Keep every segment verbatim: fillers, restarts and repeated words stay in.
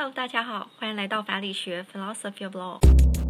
Hello， 大家好，欢迎来到法理学 Philosophy of Law。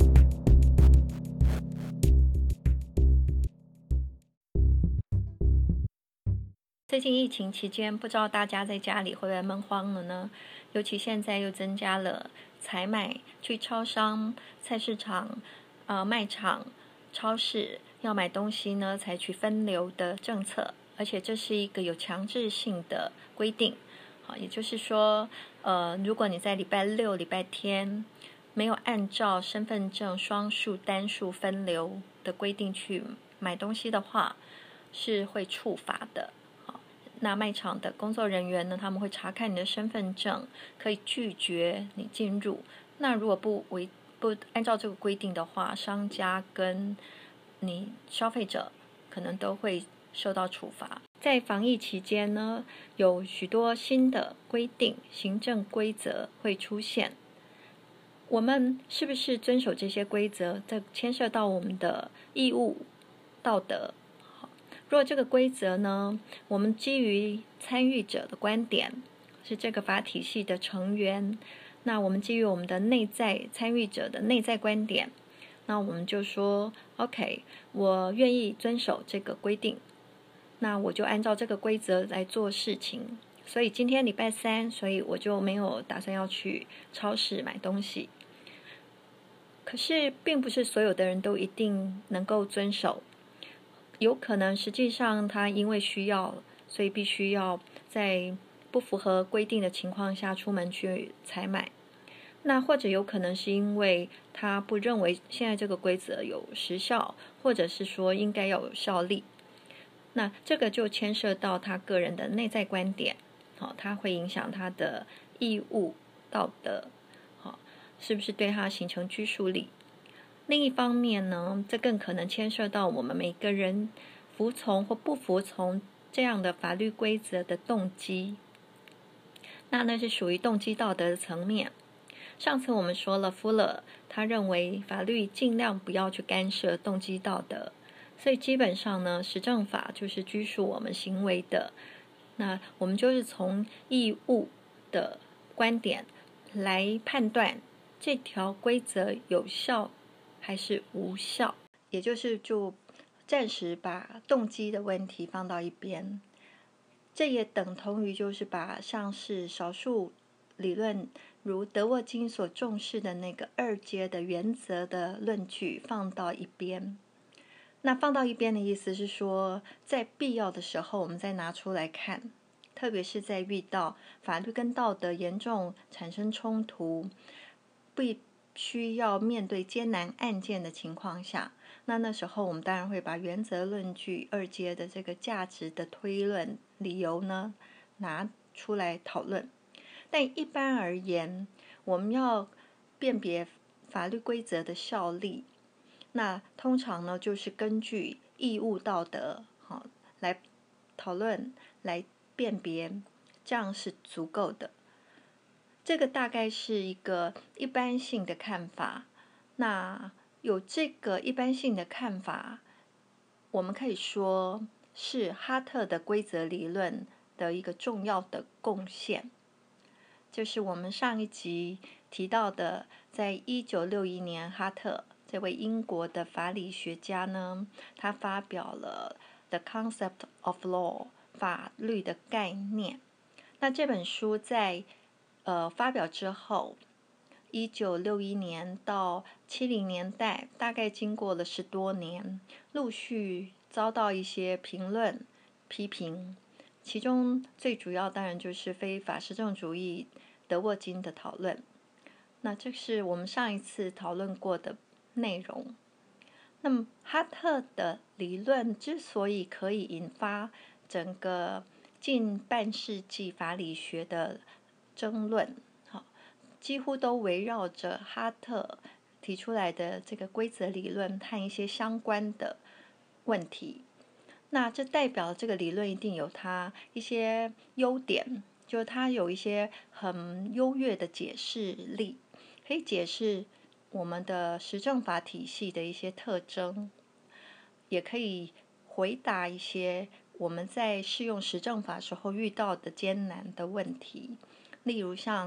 最近疫情期间，不知道大家在家里会不会闷慌了呢？尤其现在又增加了采买去超商、菜市场、呃卖场、超市要买东西呢，采取分流的政策，而且这是一个有强制性的规定。好，也就是说，呃，如果你在礼拜六、礼拜天没有按照身份证双数、单数分流的规定去买东西的话，是会处罚的。好，那卖场的工作人员呢，他们会查看你的身份证，可以拒绝你进入。那如果不违不按照这个规定的话，商家跟你消费者可能都会受到处罚。在防疫期间呢，有许多新的规定、行政规则会出现。我们是不是遵守这些规则，这牵涉到我们的义务、道德。如果这个规则呢，我们基于参与者的观点，是这个法体系的成员，那我们基于我们的内在参与者的内在观点，那我们就说 OK， 我愿意遵守这个规定，那我就按照这个规则来做事情。所以今天礼拜三，所以我就没有打算要去超市买东西。可是并不是所有的人都一定能够遵守，有可能实际上他因为需要，所以必须要在不符合规定的情况下出门去采买。那或者有可能是因为他不认为现在这个规则有时效，或者是说应该要有效力。那这个就牵涉到他个人的内在观点，好，它会影响他的义务、道德，好，是不是对他形成拘束力？另一方面呢，这更可能牵涉到我们每个人服从或不服从这样的法律规则的动机。那那是属于动机道德的层面。上次我们说了，福勒他认为法律尽量不要去干涉动机道德，所以基本上呢，实证法就是拘束我们行为的。那我们就是从义务的观点来判断这条规则有效还是无效，也就是就暂时把动机的问题放到一边。这也等同于就是把像是少数理论如德沃金所重视的那个二阶的原则的论据放到一边。那放到一边的意思是说，在必要的时候我们再拿出来看，特别是在遇到法律跟道德严重产生冲突，必须要面对艰难案件的情况下，那那时候我们当然会把原则论据二阶的这个价值的推论理由呢拿出来讨论。但一般而言，我们要辨别法律规则的效力，那通常呢就是根据义务道德好来讨论来辨别，这样是足够的。这个大概是一个一般性的看法。那有这个一般性的看法，我们可以说是哈特的规则理论的一个重要的贡献，就是我们上一集提到的，在一九六一年，哈特这位英国的法理学家呢，他发表了《The Concept of Law》法律的概念。那这本书在呃发表之后，一九六一年到七零年代，大概经过了十多年，陆续遭到一些评论批评，其中最主要当然就是非法实证主义德沃金的讨论。那这是我们上一次讨论过的内容。那么哈特的理论之所以可以引发整个近半世纪法理学的争论，好，几乎都围绕着哈特提出来的这个规则理论和一些相关的问题。那这代表这个理论一定有它一些优点，就是它有一些很优越的解释力，可以解释我们的实证法体系的一些特征，也可以回答一些我们在适用实证法时候遇到的艰难的问题，例如像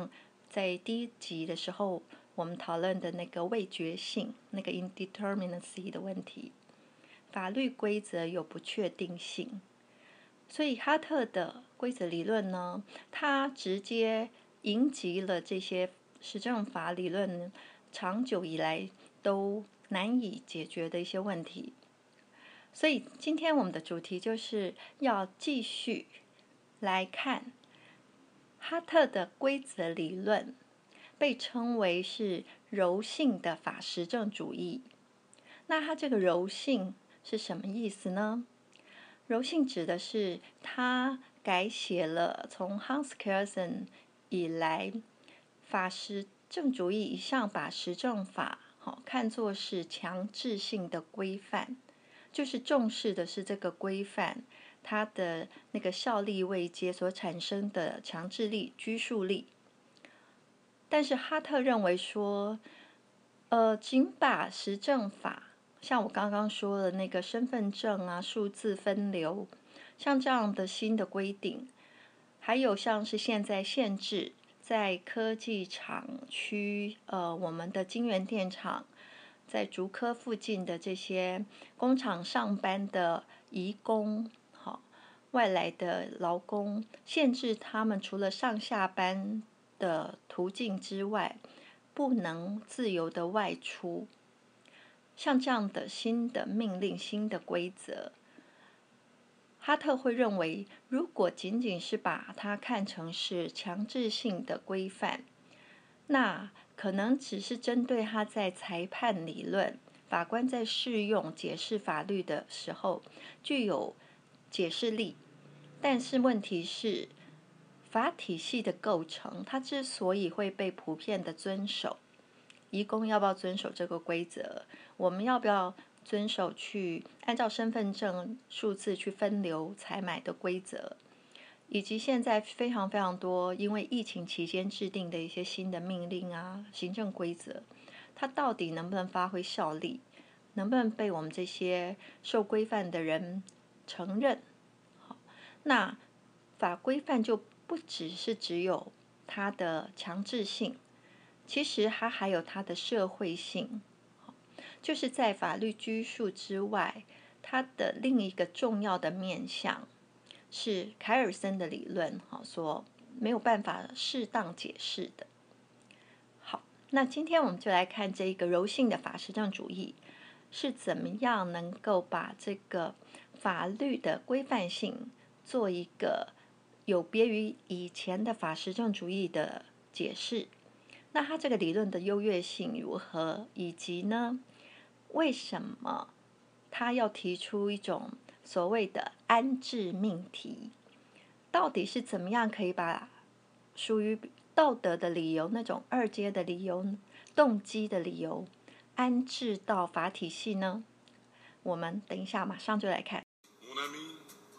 在第一集的时候我们讨论的那个味觉性，那个 indeterminacy 的问题，法律规则有不确定性，所以哈特的规则理论呢，它直接迎击了这些实证法理论长久以来都难以解决的一些问题。所以今天我们的主题就是要继续来看哈特的规则理论，被称为是柔性的法实证主义。那它这个柔性是什么意思呢？柔性指的是他改写了从 Hans Kelsen 以来法实证主义一向把实证法好看作是强制性的规范，就是重视的是这个规范它的那个效力位阶所产生的强制力、拘束力。但是哈特认为说，呃，仅把实证法，像我刚刚说的那个身份证啊、数字分流，像这样的新的规定，还有像是现在限制在科技厂区，呃，我们的晶圆电厂，在竹科附近的这些工厂上班的移工，好，外来的劳工，限制他们除了上下班的途径之外，不能自由的外出。像这样的新的命令、新的规则，哈特会认为，如果仅仅是把它看成是强制性的规范，那可能只是针对他在裁判理论、法官在适用解释法律的时候具有解释力。但是问题是，法体系的构成，它之所以会被普遍的遵守，移工要不要遵守这个规则？我们要不要遵守去按照身份证数字去分流采买的规则？以及现在非常非常多因为疫情期间制定的一些新的命令啊、行政规则，它到底能不能发挥效力？能不能被我们这些受规范的人承认？好，那法规范就不只是只有它的强制性，其实它还有它的社会性，就是在法律拘束之外，它的另一个重要的面向是凯尔森的理论所没有办法适当解释的。好，那今天我们就来看这个柔性的法实证主义是怎么样能够把这个法律的规范性做一个有别于以前的法实证主义的解释。那它这个理论的优越性如何，以及呢，为什么他要提出一种所谓的安置命题？到底是怎么样可以把属于道德的理由，那种二阶的理由、动机的理由安置到法体系呢？我们等一下马上就来看。 Mon ami,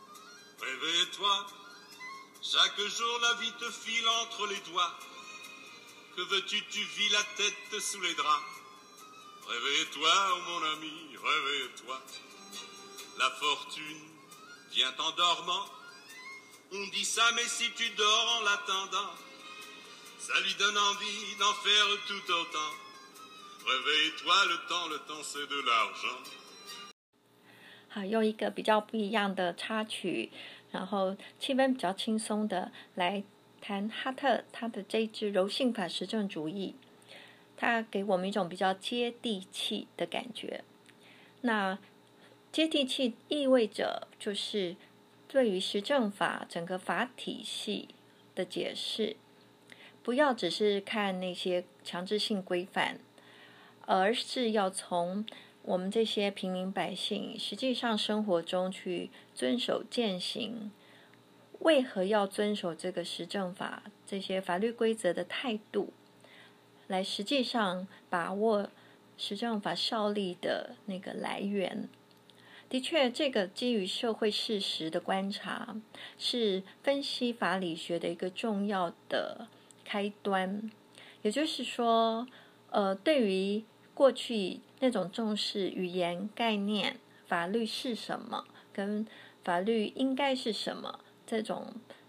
réveille-toi. Chaque jour la vie te file entre les doigts. Que veux-tu, tu vis la tête sous les draps. Réveille-toi, oh mon ami, réveille-toi. La fortune vient en dormant. On dit ça, mais si tu dors en l'attendant, ça lui donne envie d'en faire tout autant. Réveille-toi, le temps, le temps c'est de l'argent. 好，用一个比较不一样的插曲，然后气氛比较轻松的来谈哈特他的这一支柔性法实证主义，它给我们一种比较接地气的感觉。那接地气意味着就是对于实证法整个法体系的解释，不要只是看那些强制性规范，而是要从我们这些平民百姓实际上生活中去遵守践行，为何要遵守这个实证法这些法律规则的态度，来实际上把握实证法效力的那个来源。的确，这个基于社会事实的观察是分析法理学的一个重要的开端。也就是说，呃，对于过去那种重视语言概念、法律是什么跟法律应该是什么这种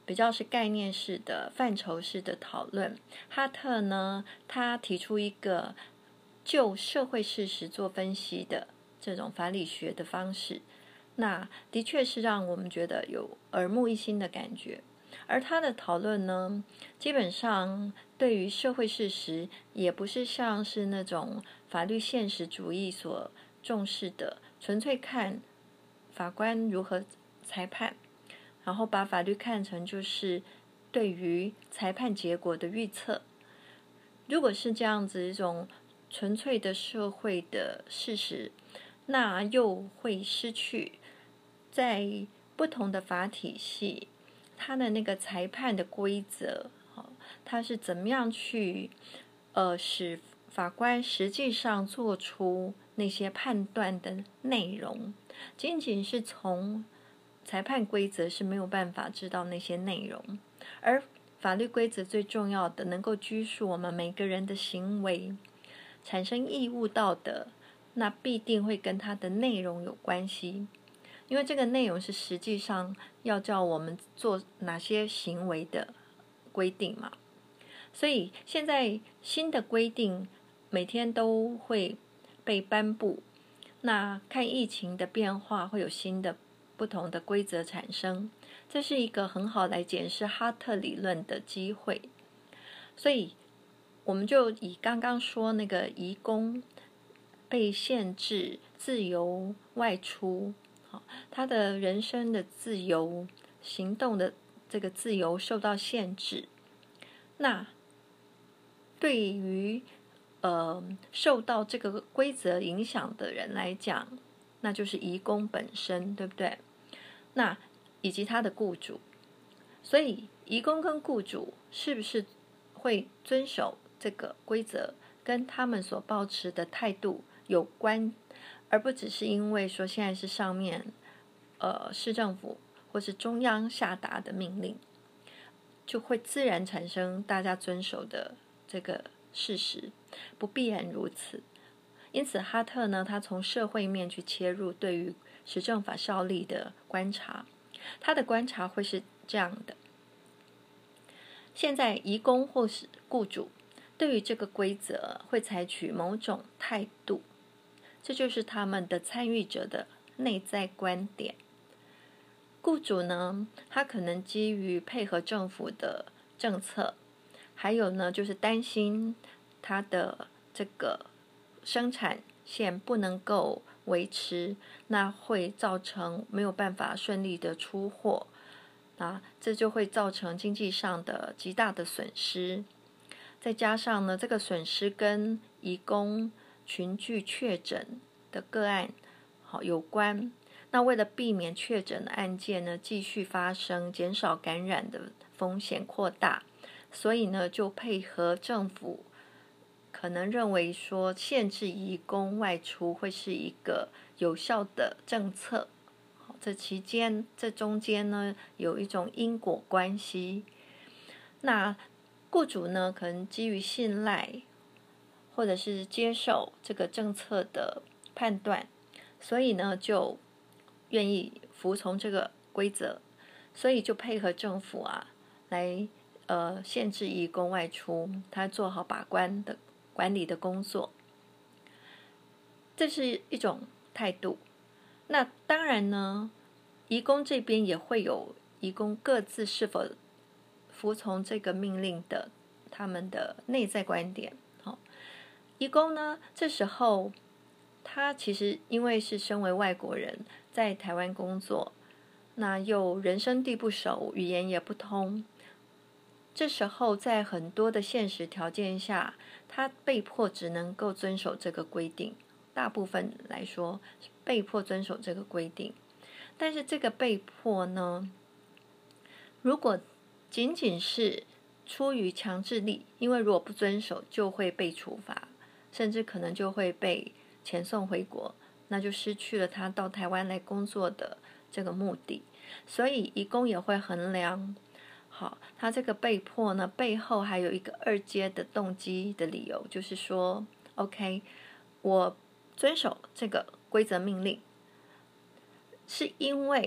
比较是概念式的、范畴式的讨论。哈特呢，他提出一个就社会事实做分析的这种法理学的方式，那的确是让我们觉得有耳目一新的感觉。而他的讨论呢，基本上对于社会事实，也不是像是那种法律现实主义所重视的，纯粹看法官如何裁判，然后把法律看成就是对于裁判结果的预测。如果是这样子一种纯粹的社会的事实，那又会失去在不同的法体系，它的那个裁判的规则，它是怎么样去呃使法官实际上做出那些判断的内容，仅仅是从裁判规则是没有办法知道那些内容，而法律规则最重要的能够拘束我们每个人的行为，产生义务道德，那必定会跟它的内容有关系，因为这个内容是实际上要叫我们做哪些行为的规定嘛。所以现在新的规定每天都会被颁布，那看疫情的变化会有新的不同的规则产生，这是一个很好来检视哈特理论的机会。所以我们就以刚刚说那个移工被限制自由外出，他的人生的自由、行动的这个自由受到限制，那对于呃受到这个规则影响的人来讲，那就是移工本身，对不对？那以及他的雇主，所以移工跟雇主是不是会遵守这个规则，跟他们所抱持的态度有关，而不只是因为说现在是上面呃市政府或是中央下达的命令，就会自然产生大家遵守的这个事实，不必然如此。因此哈特呢，他从社会面去切入对于实证法效力的观察，他的观察会是这样的：现在移工或是雇主对于这个规则会采取某种态度，这就是他们的参与者的内在观点。雇主呢，他可能基于配合政府的政策，还有呢就是担心他的这个生产线不能够维持，那会造成没有办法顺利的出货，啊，这就会造成经济上的极大的损失。再加上呢，这个损失跟移工群聚确诊的个案好有关。那为了避免确诊的案件呢继续发生，减少感染的风险扩大，所以呢就配合政府可能认为说限制移工外出会是一个有效的政策。这期间这中间呢有一种因果关系。那雇主呢可能基于信赖或者是接受这个政策的判断，所以呢就愿意服从这个规则，所以就配合政府啊来呃限制移工外出，他做好把关的管理的工作，这是一种态度。那当然呢，移工这边也会有移工各自是否服从这个命令的他们的内在观点。好，移工呢这时候他其实因为是身为外国人在台湾工作，那又人生地不熟，语言也不通，这时候在很多的现实条件下，他被迫只能够遵守这个规定，大部分来说是被迫遵守这个规定。但是这个被迫呢，如果仅仅是出于强制力，因为如果不遵守就会被处罚，甚至可能就会被遣送回国，那就失去了他到台湾来工作的这个目的。所以移工也会衡量，好，他这个被迫呢，背后还有一个二阶的动机的理由，就是说 OK， 我遵守这个规则命令是因为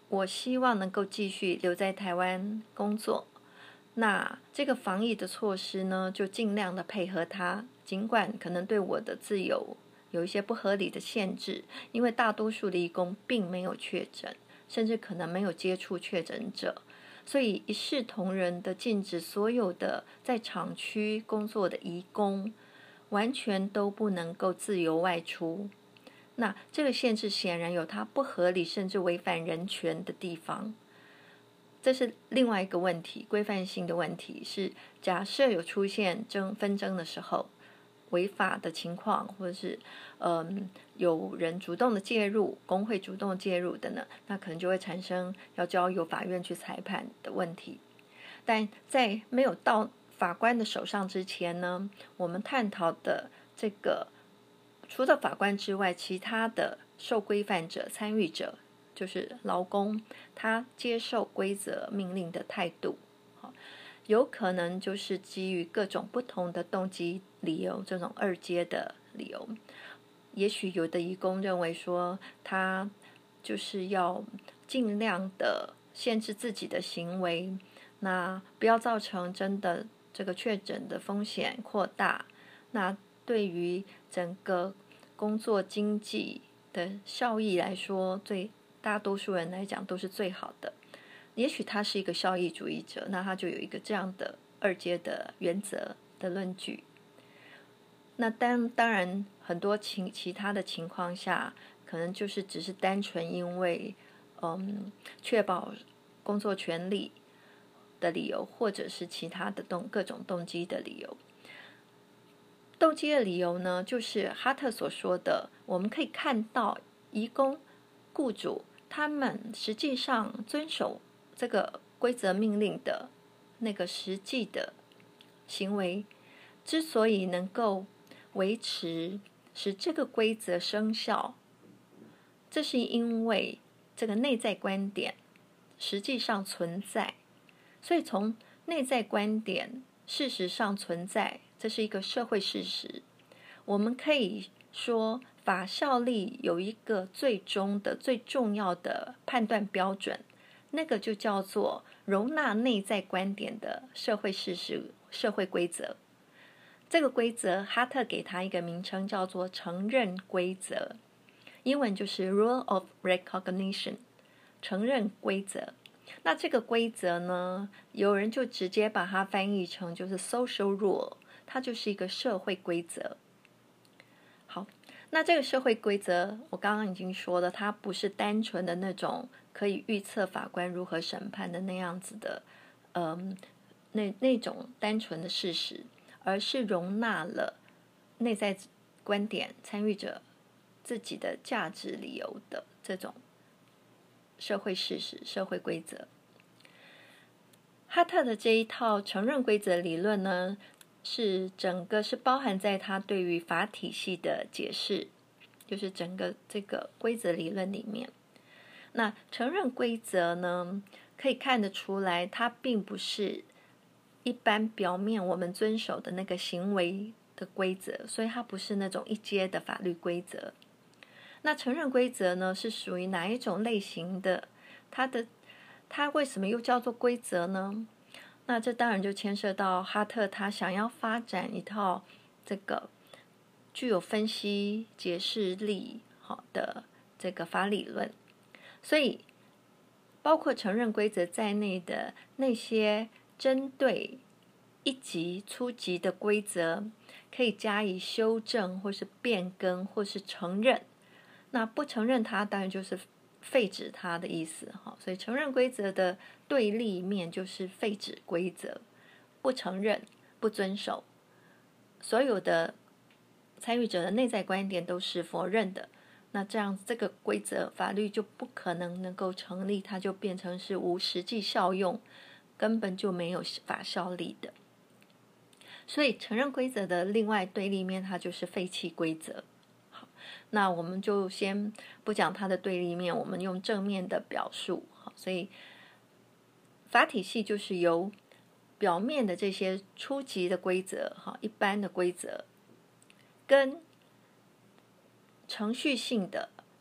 我希望能够继续留在台湾工作。那这个防疫的措施呢，就尽量的配合它，尽管可能对我的自由有一些不合理的限制，因为大多数的移工并没有确诊，甚至可能没有接触确诊者，所以一视同仁的禁止所有的在厂区工作的移工完全都不能够自由外出。那这个限制显然有它不合理甚至违反人权的地方，这是另外一个问题，规范性的问题是，假设有出现争纷争的时候，违法的情况，或者是嗯有人主动的介入，工会主动介入的呢，那可能就会产生要交由法院去裁判的问题。但在没有到法官的手上之前呢，我们探讨的这个除了法官之外，其他的受规范者、参与者，就是劳工，他接受规则命令的态度，有可能就是基于各种不同的动机理由，这种二阶的理由。也许有的移工认为说，他就是要尽量的限制自己的行为，那不要造成真的这个确诊的风险扩大，那对于整个工作经济的效益来说，对大多数人来讲都是最好的。也许他是一个效益主义者，那他就有一个这样的二阶的原则的论据。那当当然很多情其他的情况下，可能就是只是单纯因为嗯确保工作权利的理由，或者是其他的动各种动机的理由。动机的理由呢，就是哈特所说的，我们可以看到移工雇主他们实际上遵守这个规则命令的那个实际的行为，之所以能够维持使这个规则生效，这是因为这个内在观点实际上存在。所以从内在观点事实上存在，这是一个社会事实。我们可以说法效力有一个最终的最重要的判断标准，那个就叫做容纳内在观点的社会事实、社会规则。这个规则哈特给它一个名称叫做承认规则，英文就是 Rule of Recognition， 承认规则。那这个规则呢，有人就直接把它翻译成就是 social rule， 它就是一个社会规则。好，那这个社会规则我刚刚已经说了，它不是单纯的那种可以预测法官如何审判的那样子的嗯，那那种单纯的事实，而是容纳了内在观点参与者自己的价值理由的这种社会事实、社会规则。哈特的这一套承认规则理论呢，是整个是包含在他对于法体系的解释，就是整个这个规则理论里面。那承认规则呢，可以看得出来，它并不是一般表面我们遵守的那个行为的规则，所以它不是那种一阶的法律规则。那承认规则呢，是属于哪一种类型的？它的它为什么又叫做规则呢？那这当然就牵涉到哈特他想要发展一套这个具有分析解释力好的这个法理论，所以包括承认规则在内的那些针对一级、初级的规则，可以加以修正，或是变更，或是承认。那不承认它，当然就是废止它的意思哈。所以承认规则的对立面就是废止规则，不承认、不遵守，所有的参与者的内在观点都是否认的。那这样这个规则法律就不可能能够成立，它就变成是无实际效用，根本就没有法效力的。所以承认规则的另外对立面，它就是废弃规则。好，那我们就先不讲它的对立面，我们用正面的表述。好，所以法体系就是由表面的这些初级的规则，哈，一般的规则，跟程序性的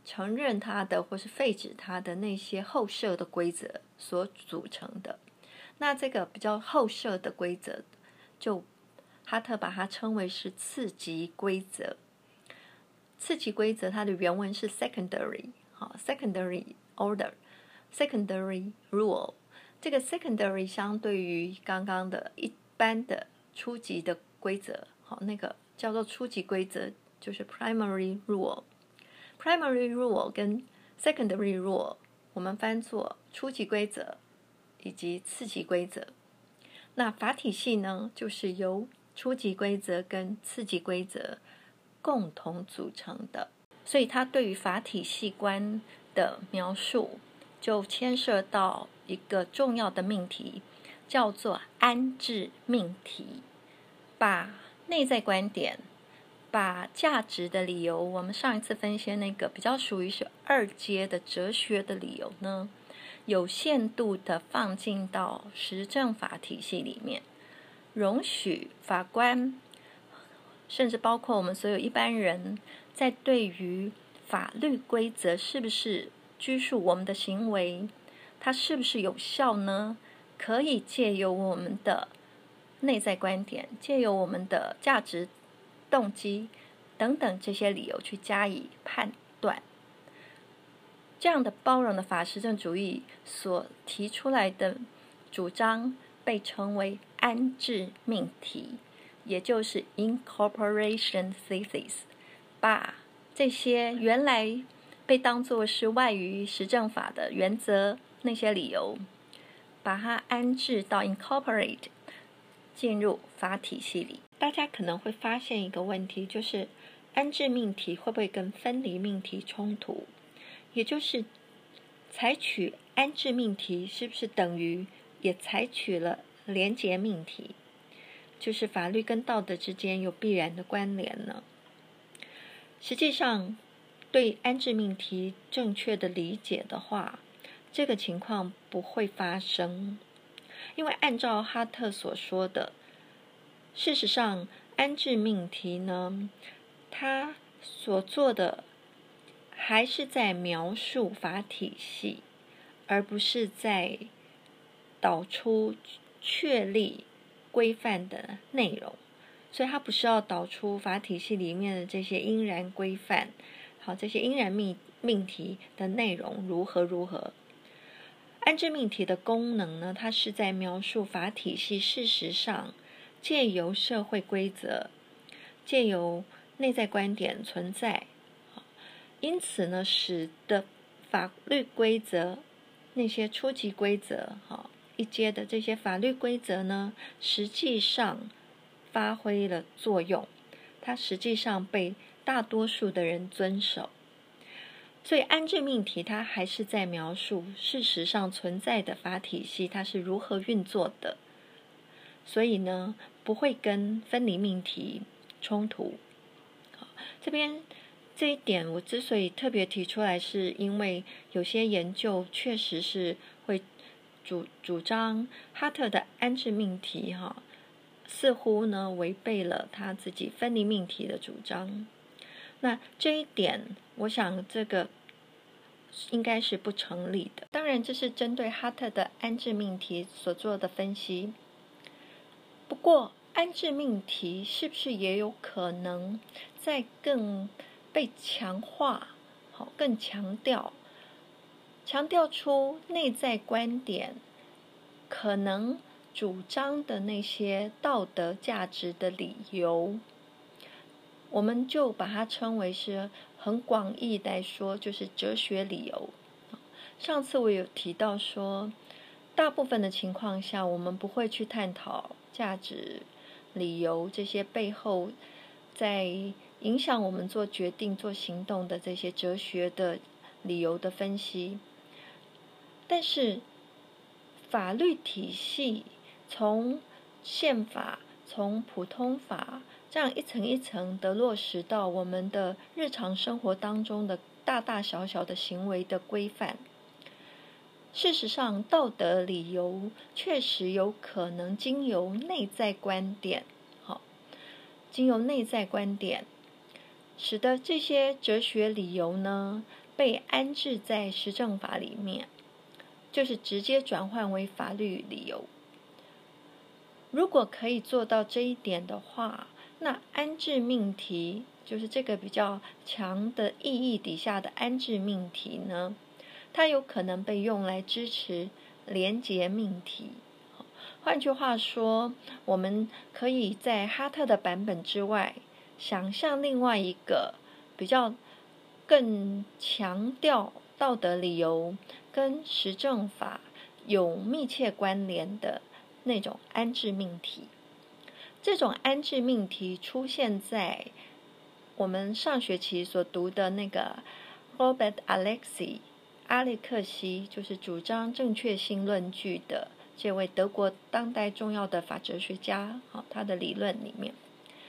承认它的或是废止它的那些后设的规则所组成的。那这个比较后设的规则，就哈特把它称为是次级规则。次级规则它的原文是 secondary， 好 secondary order，secondary rule。这个 secondary 相对于刚刚的一般的初级的规则，好，那个叫做初级规则就是 primary rule。primary rule 跟 secondary rule 我们翻作初级规则以及次级规则。那法体系呢，就是由初级规则跟次级规则共同组成的，所以它对于法体系观的描述就牵涉到一个重要的命题，叫做安置命题。把内在观点，把价值的理由，我们上一次分析那个比较属于是二阶的哲学的理由呢，有限度的放进到实证法体系里面，容许法官甚至包括我们所有一般人，在对于法律规则是不是拘束我们的行为，它是不是有效呢，可以借由我们的内在观点，借由我们的价值动机等等这些理由去加以判断。这样的包容的法实证主义所提出来的主张被称为安置命题，也就是 incorporation thesis， 把这些原来被当作是外于实证法的原则那些理由，把它安置到 incorporate 进入法体系里。大家可能会发现一个问题，就是安置命题会不会跟分离命题冲突？也就是采取安置命题是不是等于也采取了连结命题，就是法律跟道德之间有必然的关联呢？实际上，对安置命题正确的理解的话，这个情况不会发生。因为按照哈特所说的，事实上安置命题呢，他所做的还是在描述法体系，而不是在导出确立规范的内容。所以他不是要导出法体系里面的这些应然规范，好，这些应然命命题的内容如何如何。安置命题的功能呢，它是在描述法体系事实上借由社会规则，借由内在观点存在，因此呢，使得法律规则那些初级规则一阶的这些法律规则呢，实际上发挥了作用，它实际上被大多数的人遵守。所以安置命题它还是在描述事实上存在的法体系它是如何运作的，所以呢不会跟分离命题冲突。这边这一点我之所以特别提出来，是因为有些研究确实是会主主张哈特的安置命题哈，似乎呢违背了他自己分离命题的主张。那这一点我想这个应该是不成立的。当然这是针对哈特的安置命题所做的分析。不过安置命题是不是也有可能再更被强化，好，更强调强调出内在观点可能主张的那些道德价值的理由，我们就把它称为是很广义来说就是哲学理由。上次我有提到说，大部分的情况下我们不会去探讨价值理由这些背后在影响我们做决定做行动的这些哲学的理由的分析。但是法律体系从宪法从普通法这样一层一层的落实到我们的日常生活当中的大大小小的行为的规范，事实上道德理由确实有可能经由内在观点，好，经由内在观点使得这些哲学理由呢被安置在实证法里面，就是直接转换为法律理由。如果可以做到这一点的话，那安置命题，就是这个比较强的意义底下的安置命题呢，它有可能被用来支持连结命题。换句话说，我们可以在哈特的版本之外，想象另外一个比较更强调道德理由跟实证法有密切关联的那种安置命题。这种安置命题出现在我们上学期所读的那个 Robert Alexy 阿列克西，就是主张正确性论据的这位德国当代重要的法哲学家，他的理论里面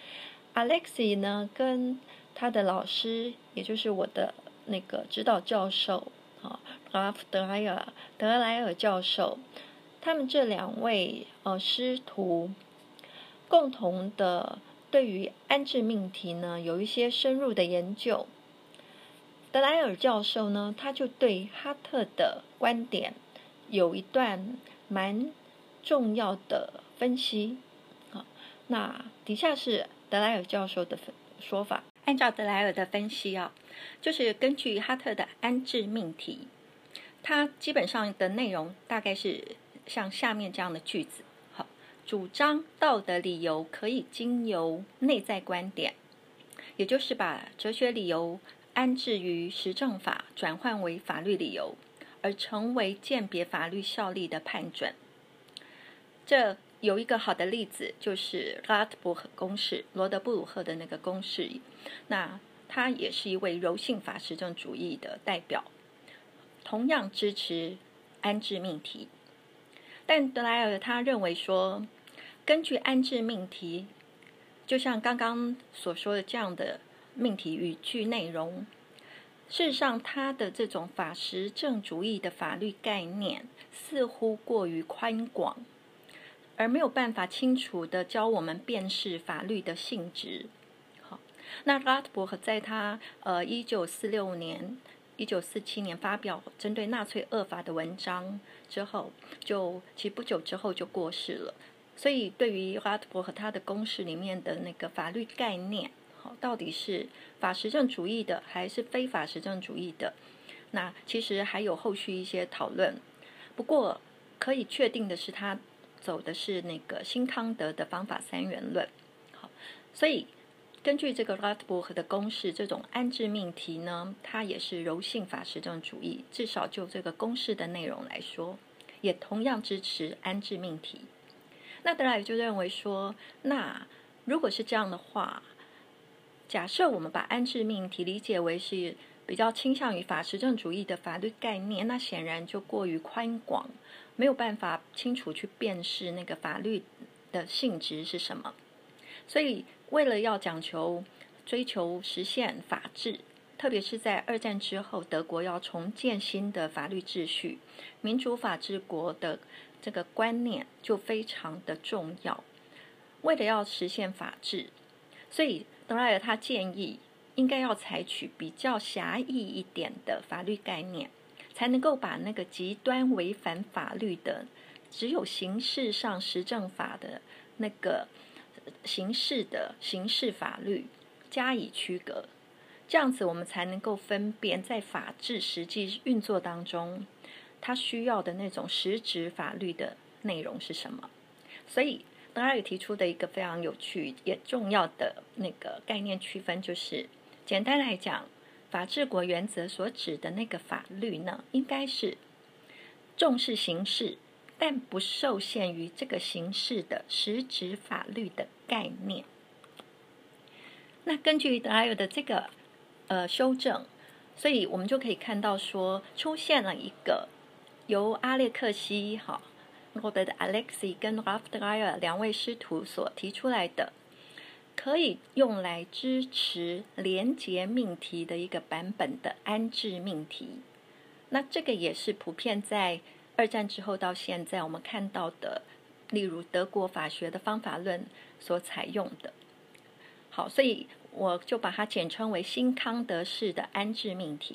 Alexy 呢跟他的老师，也就是我的那个指导教授拉夫德莱尔德莱尔教授，他们这两位呃师徒共同的对于安置命题呢有一些深入的研究。德莱尔教授呢，他就对哈特的观点有一段蛮重要的分析。好，那底下是德莱尔教授的说法。按照德莱尔的分析啊，就是根据哈特的安置命题，它基本上的内容大概是像下面这样的句子。好，主张道德理由可以经由内在观点，也就是把哲学理由安置于实证法，转换为法律理由，而成为鉴别法律效力的判准。这有一个好的例子，就是拉特伯格公式，罗德布鲁赫的那个公式。那他也是一位柔性法实证主义的代表，同样支持安置命题。但德莱尔他认为说，根据安置命题，就像刚刚所说的这样的命题语句内容，事实上他的这种法实证主义的法律概念似乎过于宽广，而没有办法清楚地教我们辨识法律的性质。好，那拉特伯格在他呃一九四六年、一九四七年发表针对纳粹恶法的文章之后，就其实不久之后就过世了。所以对于拉特伯格他的公式里面的那个法律概念，好，到底是法实证主义的还是非法实证主义的，那其实还有后续一些讨论。不过可以确定的是，他走的是那个新康德的方法三元论。好，所以根据这个拉特伯格的公式，这种安置命题呢，它也是柔性法实证主义，至少就这个公式的内容来说，也同样支持安置命题。那德莱尔就认为说，那如果是这样的话，假设我们把安置命题理解为是比较倾向于法实证主义的法律概念，那显然就过于宽广，没有办法清楚去辨识那个法律的性质是什么。所以为了要讲求追求实现法治，特别是在二战之后德国要重建新的法律秩序，民主法治国的这个观念就非常的重要。为了要实现法治，所以德莱尔他建议应该要采取比较狭义一点的法律概念，才能够把那个极端违反法律的只有形式上实证法的那个形式的刑事法律加以区隔，这样子我们才能够分辨在法治实际运作当中它需要的那种实质法律的内容是什么。所以德莱尔提出的一个非常有趣也重要的那个概念区分，就是简单来讲，法治国原则所指的那个法律呢，应该是重视形式，但不受限于这个形式的实质法律的概念。那根据德莱尔的这个呃修正，所以我们就可以看到说，出现了一个由阿列克西哈Robert Alexy 跟 Ralph Dreyer 两位师徒所提出来的，可以用来支持连结命题的一个版本的安置命题。那这个也是普遍在二战之后到现在我们看到的，例如德国法学的方法论所采用的。好，所以我就把它简称为新康德式的安置命题。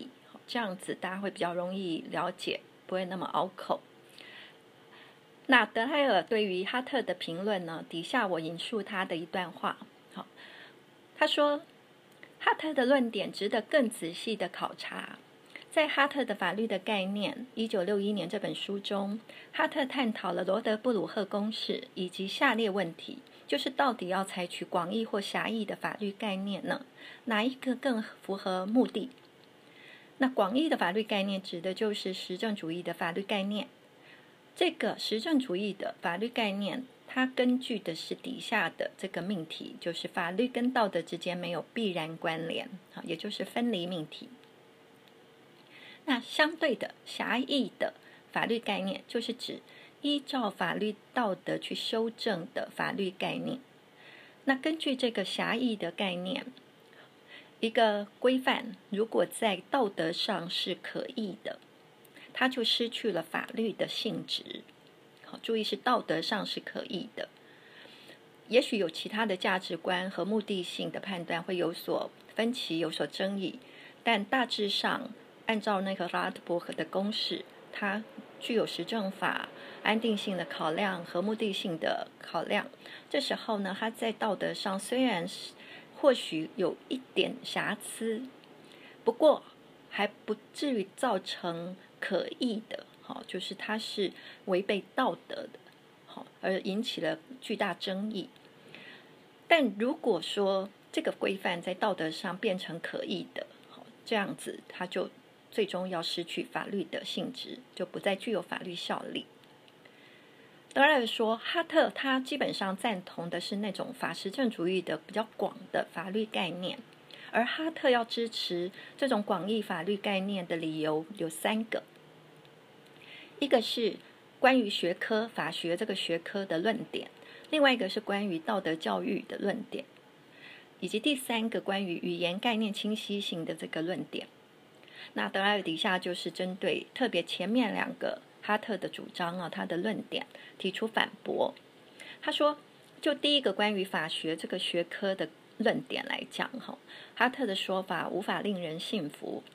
这样子大家会比较容易了解，不会那么拗口。那德莱尔对于哈特的评论呢，底下我引述他的一段话。好，他说，哈特的论点值得更仔细的考察。在哈特的法律的概念一九六一年这本书中，哈特探讨了罗德布鲁赫公式以及下列问题，就是到底要采取广义或狭义的法律概念呢？哪一个更符合目的？那广义的法律概念指的就是实证主义的法律概念。这个实证主义的法律概念，它根据的是底下的这个命题，就是法律跟道德之间没有必然关联，也就是分离命题。那相对的狭义的法律概念，就是指依照法律道德去修正的法律概念。那根据这个狭义的概念，一个规范如果在道德上是可议的，它就失去了法律的性质。好，注意是道德上是可议的，也许有其他的价值观和目的性的判断会有所分歧，有所争议，但大致上按照那个拉特伯格的公式，它具有实证法、安定性的考量和目的性的考量。这时候呢，它在道德上虽然是或许有一点瑕疵，不过还不至于造成可议的，好，就是它是违背道德的，好，而引起了巨大争议。但如果说这个规范在道德上变成可议的，好，这样子它就最终要失去法律的性质，就不再具有法律效力。德莱尔说，哈特他基本上赞同的是那种法实证主义的比较广的法律概念，而哈特要支持这种广义法律概念的理由有三个。一个是关于学科法学这个学科的论点，另外一个是关于道德教育的论点，以及第三个关于语言概念清晰性的这个论点。那德莱尔底下就是针对特别前面两个哈特的主张啊，他的论点提出反驳。他说，就第一个关于法学这个学科的论点来讲，哈，哈特的说法无法令人信服。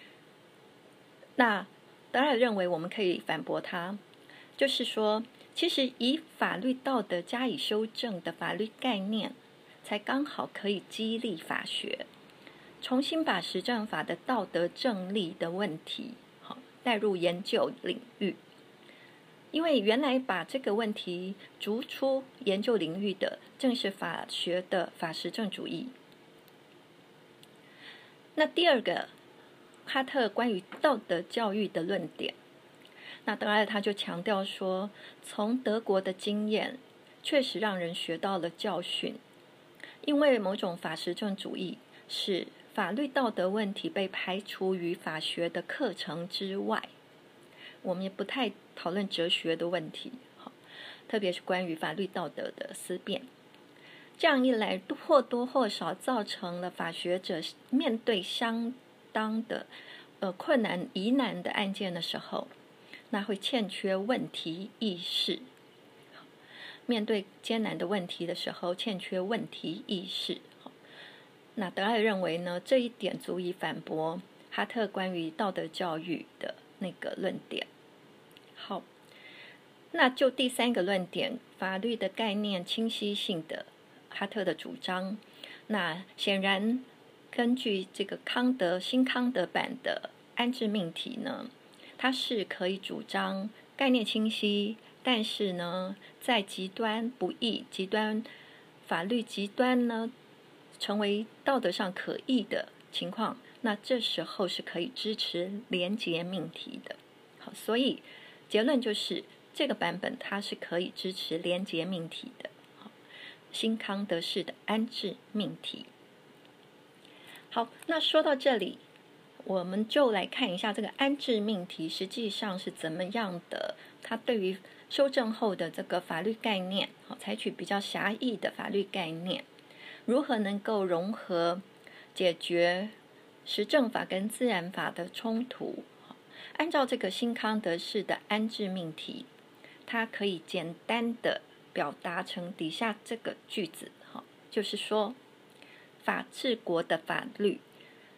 那德莱尔认为我们可以反驳他，就是说，其实以法律道德加以修正的法律概念，才刚好可以激励法学，重新把实证法的道德正力的问题，好，带入研究领域。因为原来把这个问题逐出研究领域的，正是法学的法实证主义。那第二个，哈特关于道德教育的论点，那德莱尔他就强调说，从德国的经验确实让人学到了教训，因为某种法实证主义使法律道德问题被排除于法学的课程之外。我们也不太讨论哲学的问题，特别是关于法律道德的思辨。这样一来，或多或少造成了法学者面对相当的呃困难疑难的案件的时候，那会欠缺问题意识。面对艰难的问题的时候，欠缺问题意识。那德莱尔认为呢，这一点足以反驳哈特关于道德教育的那个论点。好，那就第三个论点，法律的概念清晰性的哈特的主张，那显然根据这个康德新康德版的安置命题呢，它是可以主张概念清晰，但是呢，在极端不义、极端法律极端呢，成为道德上可议的情况，那这时候是可以支持连结命题的。好，所以结论就是这个版本它是可以支持连结命题的，新康德式的安置命题。好，那说到这里，我们就来看一下这个安置命题实际上是怎么样的，它对于修正后的这个法律概念，采取比较狭义的法律概念，如何能够融合解决实证法跟自然法的冲突。按照这个新康德式的安置命题，它可以简单的表达成底下这个句子，就是说，法治国的法律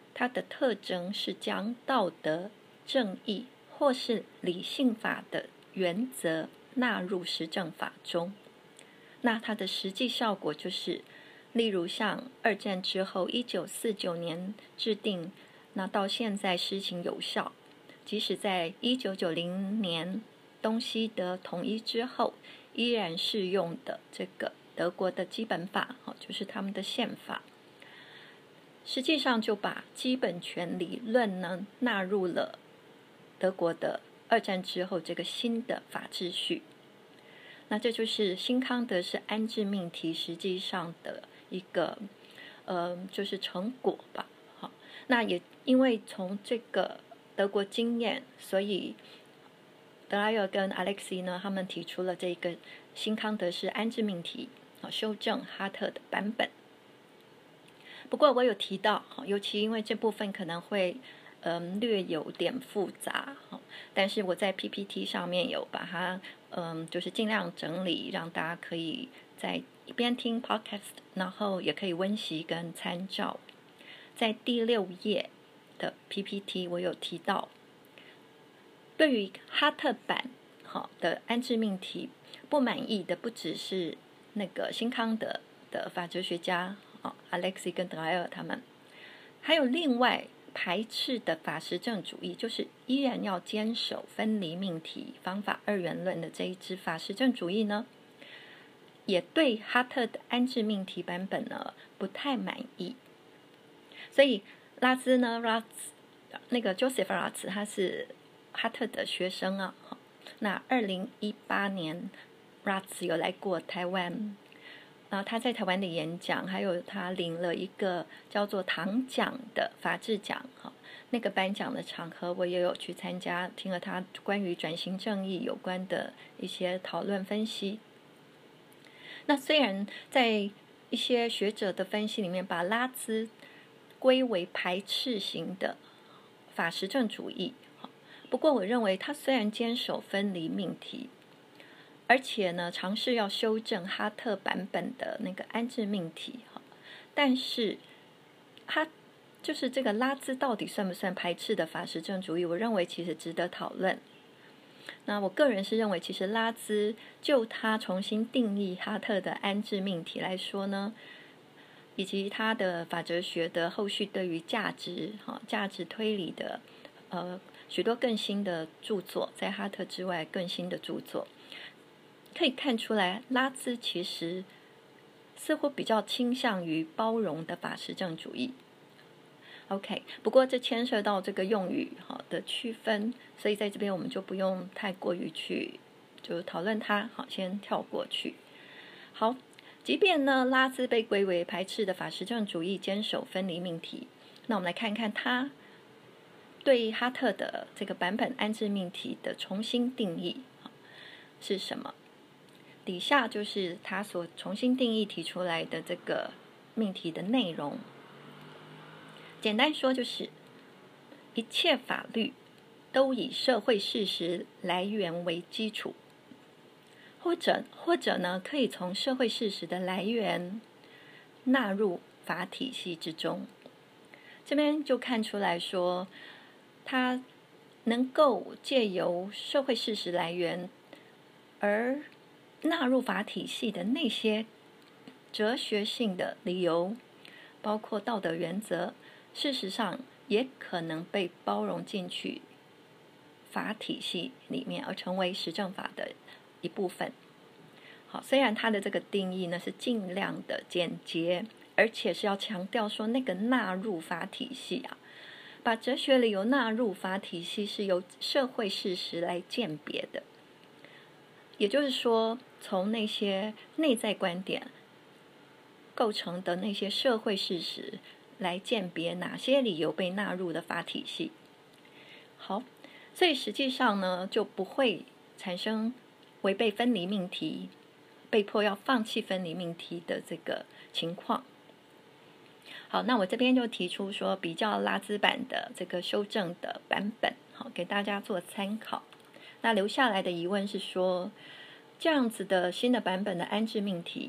它的特征是将道德、正义或是理性法的原则纳入实证法中。那它的实际效果就是，例如像二战之后一九四九年制定，那到现在施行有效，即使在一九九零年东西德统一之后，依然适用的这个德国的基本法，就是他们的宪法，实际上就把基本权理论呢纳入了德国的二战之后这个新的法秩序。那这就是新康德式安置命题实际上的一个呃，就是成果吧。好，那也因为从这个德国经验，所以德莱尔跟 Alexey 呢，他们提出了这个新康德式安置命题，修正哈特的版本。不过我有提到，尤其因为这部分可能会嗯略有点复杂，但是我在 P P T 上面有把它嗯就是尽量整理，让大家可以在一边听 podcast， 然后也可以温习跟参照。在第六页的 P P T 我有提到，对于哈特版好的安置命题不满意的不只是那个新康德的法哲学家哦 Alexey 跟德莱尔他们，还有另外排斥的法实证主义，就是依然要坚守分离命题方法二元论的这一支法实证主义呢，也对哈特的安置命题版本呢不太满意。所以拉兹呢 Ratz 那个 Joseph Ratz 他是哈特的学生啊，那二零一八年 Ratz 有来过台湾，然后他在台湾的演讲，还有他领了一个叫做唐奖的法治奖，那个颁奖的场合我也有去参加，听了他关于转型正义有关的一些讨论分析。那虽然在一些学者的分析里面把拉兹归为排斥型的法实证主义，不过我认为他虽然坚守分离命题，而且呢尝试要修正哈特版本的那个安置命题，但是他就是这个拉兹到底算不算排斥的法实证主义，我认为其实值得讨论。那我个人是认为，其实拉兹就他重新定义哈特的安置命题来说呢，以及他的法哲学的后续对于价值、哈价值推理的呃许多更新的著作，在哈特之外更新的著作，可以看出来，拉兹其实似乎比较倾向于包容的法实证主义。OK， 不过这牵涉到这个用语好的区分，所以在这边我们就不用太过于去就讨论它，好，先跳过去。好，即便呢拉兹被归为排斥的法实证主义，坚守分离命题，那我们来看看他对哈特的这个版本安置命题的重新定义是什么？底下就是他所重新定义提出来的这个命题的内容。简单说就是，一切法律都以社会事实来源为基础，或者或者呢，可以从社会事实的来源纳入法体系之中。这边就看出来说，他能够借由社会事实来源而纳入法体系的那些哲学性的理由，包括道德原则，事实上也可能被包容进去法体系里面，而成为实证法的一部分。好，虽然它的这个定义呢是尽量的简洁，而且是要强调说那个纳入法体系啊，把哲学理由纳入法体系是由社会事实来鉴别的。也就是说，从那些内在观点构成的那些社会事实来鉴别哪些理由被纳入的法体系。好，所以实际上呢，就不会产生违背分离命题、被迫要放弃分离命题的这个情况。好，那我这边就提出说，比较拉兹版的这个修正的版本，好，给大家做参考。那留下来的疑问是说，这样子的新的版本的安置命题，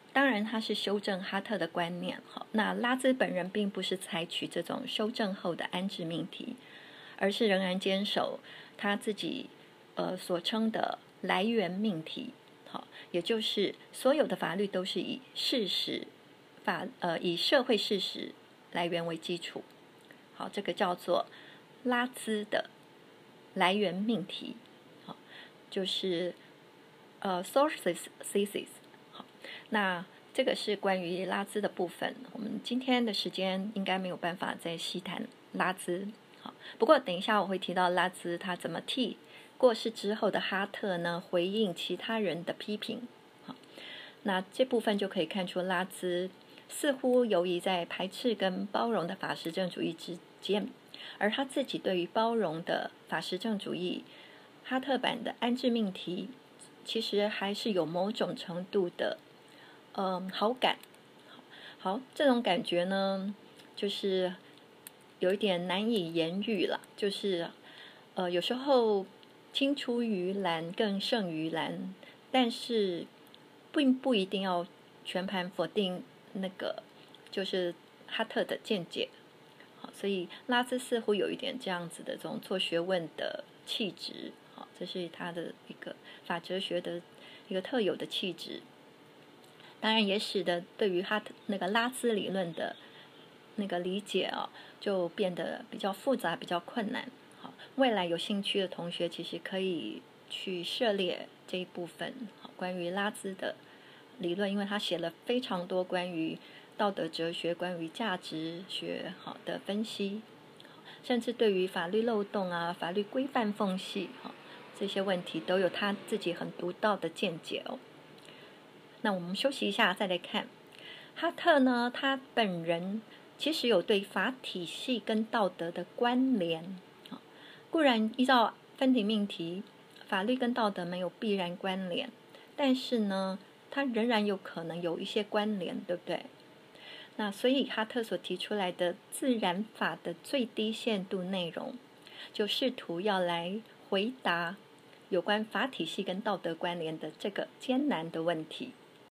当然他是修正哈特的观念。好，那拉兹本人并不是采取这种修正后的安置命题，而是仍然坚守他自己呃所称的来源命题。好，也就是所有的法律都是以事实法呃以社会事实来源为基础。好，这个叫做拉兹的来源命题。好，就是呃 sources thesis。好，那这个是关于拉兹的部分。我们今天的时间应该没有办法再细谈拉兹。好，不过等一下我会提到拉兹他怎么替过世之后的哈特呢回应其他人的批评。好，那这部分就可以看出拉兹似乎游移在排斥跟包容的法实证主义之间，而他自己对于包容的法实证主义哈特版的安置命题其实还是有某种程度的嗯好感。好，这种感觉呢就是有一点难以言喻了，就是呃有时候青出于蓝更胜于蓝，但是并不一定要全盘否定那个就是哈特的见解。好，所以拉兹似乎有一点这样子的这种做学问的气质。好，这是他的一个法哲学的一个特有的气质。当然也使得对于哈特那个拉兹理论的那个理解啊，就变得比较复杂比较困难。好，未来有兴趣的同学其实可以去涉猎这一部分。好，关于拉兹的理论，因为他写了非常多关于道德哲学、关于价值学好的分析，甚至对于法律漏洞啊、法律规范缝隙好这些问题都有他自己很独到的见解哦。那我们休息一下再来看哈特呢，他本人其实有对法体系跟道德的关联。固然依照分体命题，法律跟道德没有必然关联，但是呢它仍然有可能有一些关联，对不对？那所以哈特所提出来的自然法的最低限度内容，就试图要来回答有关法体系跟道德关联的这个艰难的问题。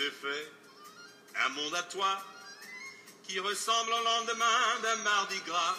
Un monde à toi qui ressemble au lendemain d'un mardi gras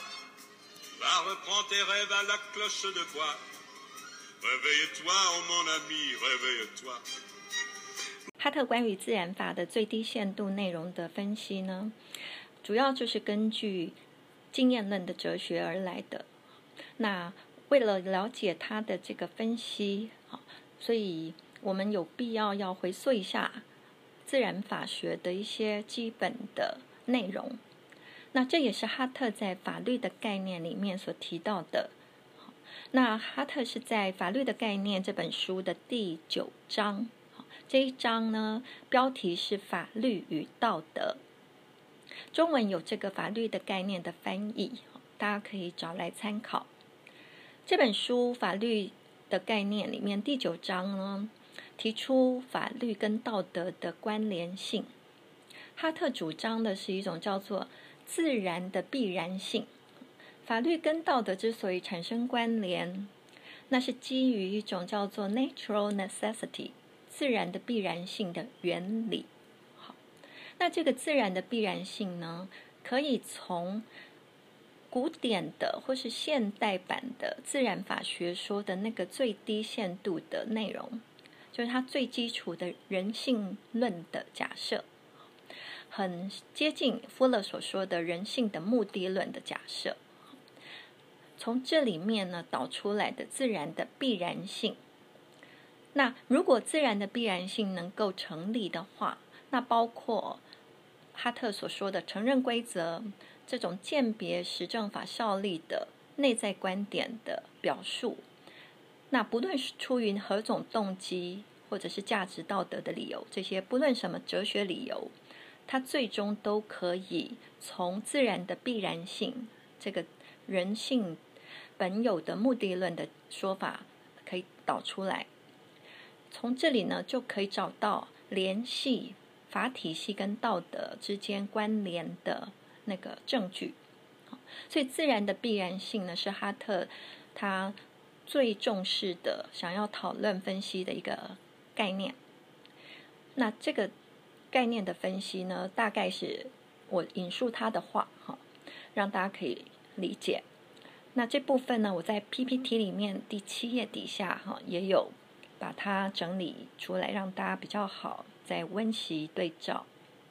va reprendre tes rêves à la cloche de bois. Réveille-toi, oh mon ami, réveille-toi. 哈特关于自然法的最低限度内容的分析呢，主要就是根据经验论的哲学而来的。那为了了解他的这个分析，所以我们有必要要回溯一下自然法学的一些基本的内容。那这也是哈特在法律的概念里面所提到的。那哈特是在《法律的概念》这本书的第九章，这一章呢标题是法律与道德，中文有这个法律的概念的翻译，大家可以找来参考。这本书《法律的概念》里面第九章呢提出法律跟道德的关联性。哈特主张的是一种叫做自然的必然性。法律跟道德之所以产生关联，那是基于一种叫做 natural necessity 自然的必然性的原理。好，那这个自然的必然性呢，可以从古典的或是现代版的自然法学说的那个最低限度的内容，就是它最基础的人性论的假设，很接近福勒所说的人性的目的论的假设。从这里面呢导出来的自然的必然性。那如果自然的必然性能够成立的话，那包括哈特所说的承认规则这种鉴别实证法效力的内在观点的表述，那不论是出于何种动机或者是价值道德的理由，这些不论什么哲学理由，它最终都可以从自然的必然性这个人性本有的目的论的说法可以导出来。从这里呢就可以找到联系法体系跟道德之间关联的那个证据。所以自然的必然性呢是哈特他最重视的想要讨论分析的一个概念。那这个概念的分析呢，大概是我引述他的话哈，让大家可以理解。那这部分呢，我在 P P T 里面第七页底下哈也有把它整理出来，让大家比较好再温习对照。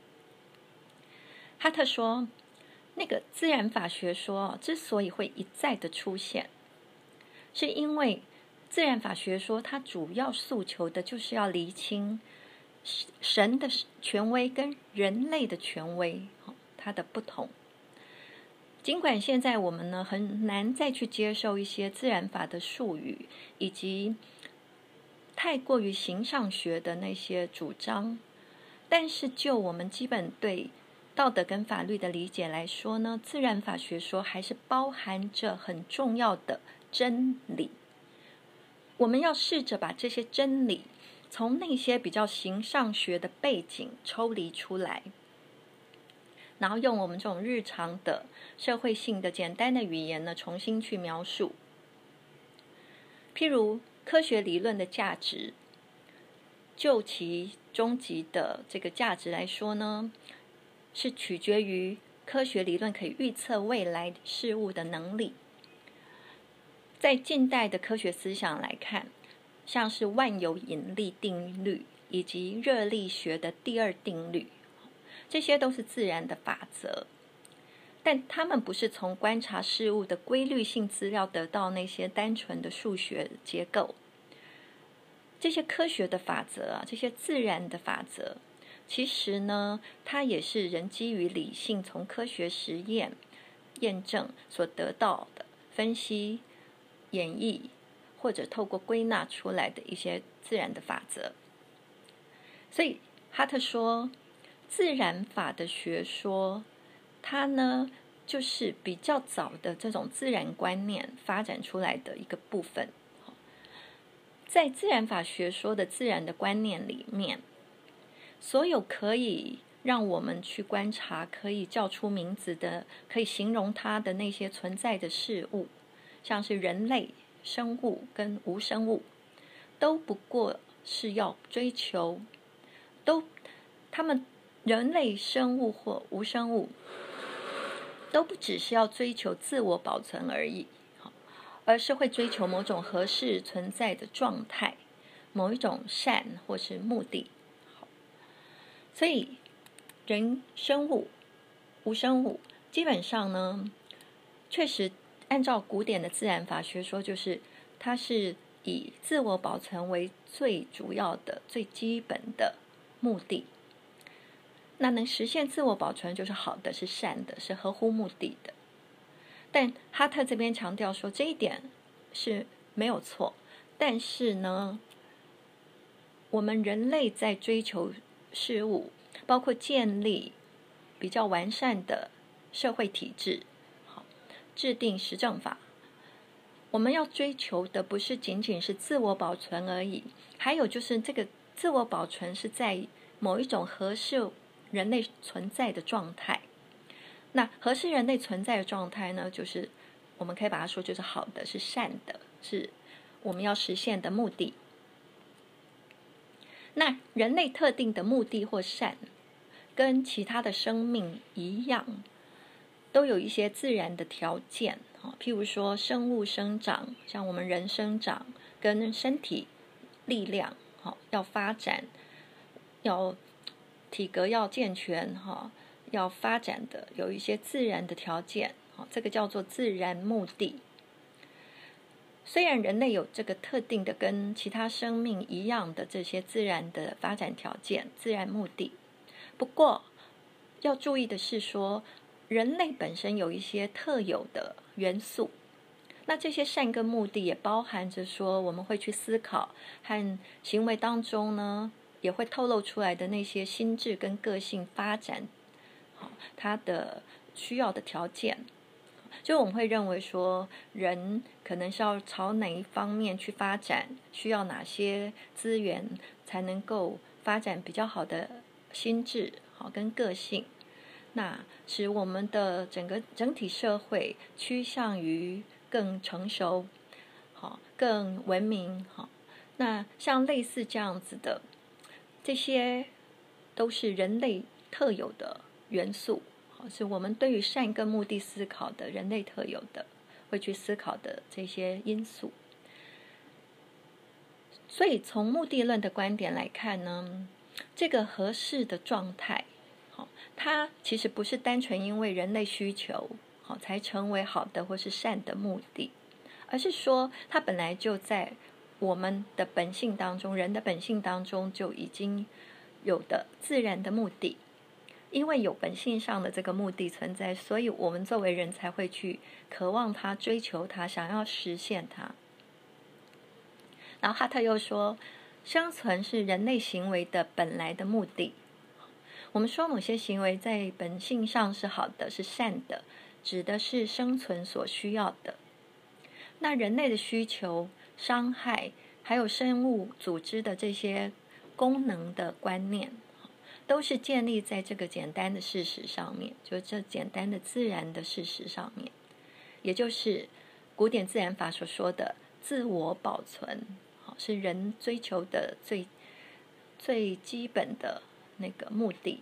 哈特说，那个自然法学说之所以会一再的出现，是因为自然法学说它主要诉求的就是要厘清神的权威跟人类的权威它的不同。尽管现在我们呢很难再去接受一些自然法的术语，以及太过于形上学的那些主张，但是就我们基本对道德跟法律的理解来说呢，自然法学说还是包含着很重要的真理。我们要试着把这些真理从那些比较形上学的背景抽离出来，然后用我们这种日常的社会性的简单的语言呢，重新去描述。譬如科学理论的价值，就其终极的这个价值来说呢，是取决于科学理论可以预测未来事物的能力。在近代的科学思想来看，像是万有引力定律以及热力学的第二定律，这些都是自然的法则，但它们不是从观察事物的规律性资料得到那些单纯的数学结构。这些科学的法则啊，这些自然的法则，其实呢，它也是人基于理性从科学实验验证所得到的分析、演绎或者透过归纳出来的一些自然的法则。所以哈特说，自然法的学说，它呢就是比较早的这种自然观念发展出来的一个部分。在自然法学说的自然的观念里面，所有可以让我们去观察、可以叫出名字的、可以形容它的那些存在的事物，像是人类、生物跟无生物，都不过是要追求，都他们人类、生物或无生物，都不只是要追求自我保存而已，而是会追求某种合适存在的状态，某一种善或是目的。所以人、生物、无生物基本上呢，确实按照古典的自然法学说，就是它是以自我保存为最主要的、最基本的目的。那能实现自我保存就是好的，是善的，是合乎目的的。但哈特这边强调说，这一点是没有错，但是呢，我们人类在追求事物，包括建立比较完善的社会体制，好，制定实证法，我们要追求的不是仅仅是自我保存而已，还有就是这个自我保存是在某一种合适人类存在的状态。那合适人类存在的状态呢，就是我们可以把它说就是好的，是善的，是我们要实现的目的。那人类特定的目的或善，跟其他的生命一样，都有一些自然的条件。譬如说生物生长，像我们人生长，跟身体力量要发展，要体格要健全，要发展的有一些自然的条件，这个叫做自然目的。虽然人类有这个特定的跟其他生命一样的这些自然的发展条件、自然目的，不过要注意的是说，人类本身有一些特有的元素。那这些善跟目的也包含着说，我们会去思考和行为当中呢，也会透露出来的那些心智跟个性发展，它的需要的条件。就我们会认为说，人可能是要朝哪一方面去发展，需要哪些资源才能够发展比较好的心智好跟个性，那使我们的整个整体社会趋向于更成熟，好，更文明，好。那像类似这样子的这些都是人类特有的元素，是我们对于善跟目的思考的人类特有的会去思考的这些因素。所以从目的论的观点来看呢，这个合适的状态，它其实不是单纯因为人类需求才成为好的或是善的目的，而是说它本来就在我们的本性当中，人的本性当中就已经有的自然的目的。因为有本性上的这个目的存在，所以我们作为人才会去渴望它、追求它、想要实现它。然后哈特又说，生存是人类行为的本来的目的。我们说某些行为在本性上是好的、是善的，指的是生存所需要的。那人类的需求、伤害，还有生物组织的这些功能的观念，都是建立在这个简单的事实上面，就这简单的自然的事实上面，也就是古典自然法所说的自我保存，是人追求的最最基本的那个目的。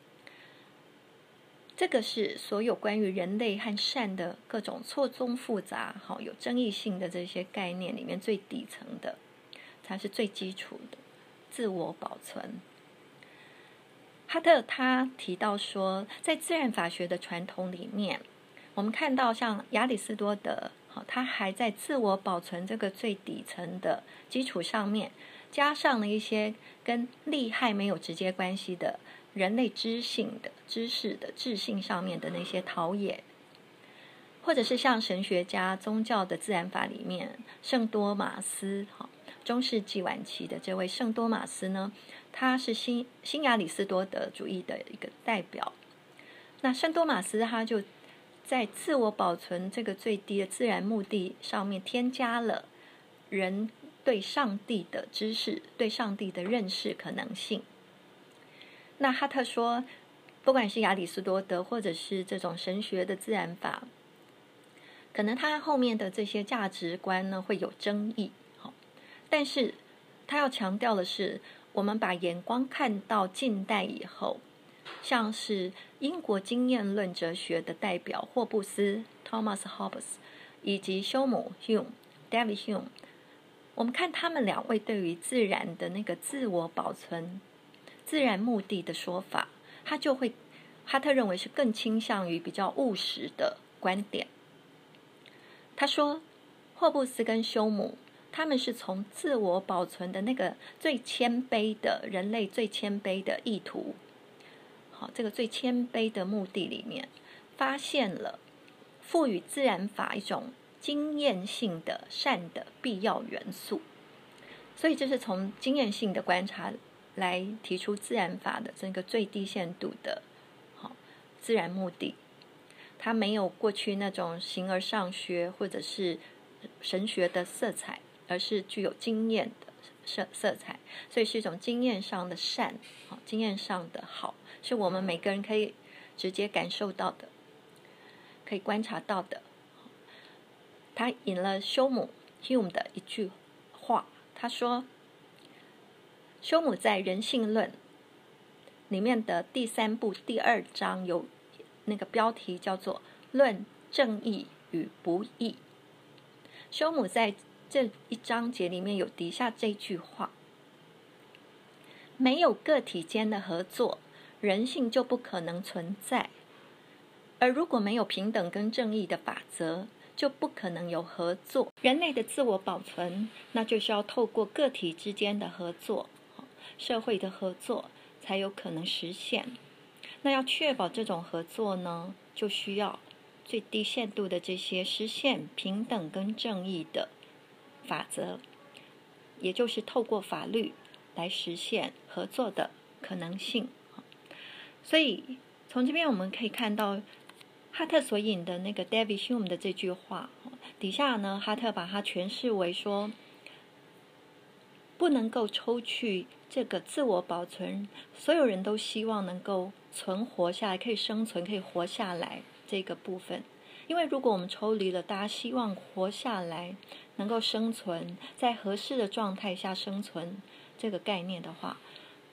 这个是所有关于人类和善的各种错综复杂、有争议性的这些概念里面最底层的，它是最基础的自我保存。哈特他提到说，在自然法学的传统里面，我们看到像亚里士多德，他还在自我保存这个最底层的基础上面，加上了一些跟利害没有直接关系的人类知性的知识的智性上面的那些陶冶，或者是像神学家、宗教的自然法里面，圣多马斯，中世纪晚期的这位圣多马斯呢，他是新新亚里士多德主义的一个代表。那圣多马斯他就在自我保存这个最低的自然目的上面添加了人对上帝的知识、对上帝的认识可能性。那哈特说，不管是亚里士多德或者是这种神学的自然法，可能他后面的这些价值观呢会有争议，但是他要强调的是，我们把眼光看到近代以后，像是英国经验论哲学的代表霍布斯 Thomas Hobbes 以及休姆 Hume David Hume， 我们看他们两位对于自然的那个自我保存、自然目的的说法，他就会哈特认为是更倾向于比较务实的观点。他说，霍布斯跟休姆他们是从自我保存的那个最谦卑的人类最谦卑的意图，好，这个最谦卑的目的里面，发现了赋予自然法一种经验性的善的必要元素。所以这是从经验性的观察来提出自然法的这个最低限度的好自然目的，它没有过去那种形而上学或者是神学的色彩，而是具有经验的色色彩，所以是一种经验上的善，经验上的好，是我们每个人可以直接感受到的，可以观察到的。他引了休姆 Hume 的一句话，他说，休姆在《人性论》里面的第三部第二章有那个标题叫做“论正义与不义”。休姆在这一章节里面有底下这句话：没有个体间的合作，人性就不可能存在；而如果没有平等跟正义的法则，就不可能有合作。人类的自我保存，那就是要透过个体之间的合作、社会的合作，才有可能实现。那要确保这种合作呢，就需要最低限度的这些实现平等跟正义的法则，也就是透过法律来实现合作的可能性。所以从这边我们可以看到哈特所引的那个 David Hume 的这句话，底下呢哈特把它诠释为说，不能够抽去这个自我保存，所有人都希望能够存活下来，可以生存，可以活下来这个部分。因为如果我们抽离了大家希望活下来，能够生存，在合适的状态下生存这个概念的话，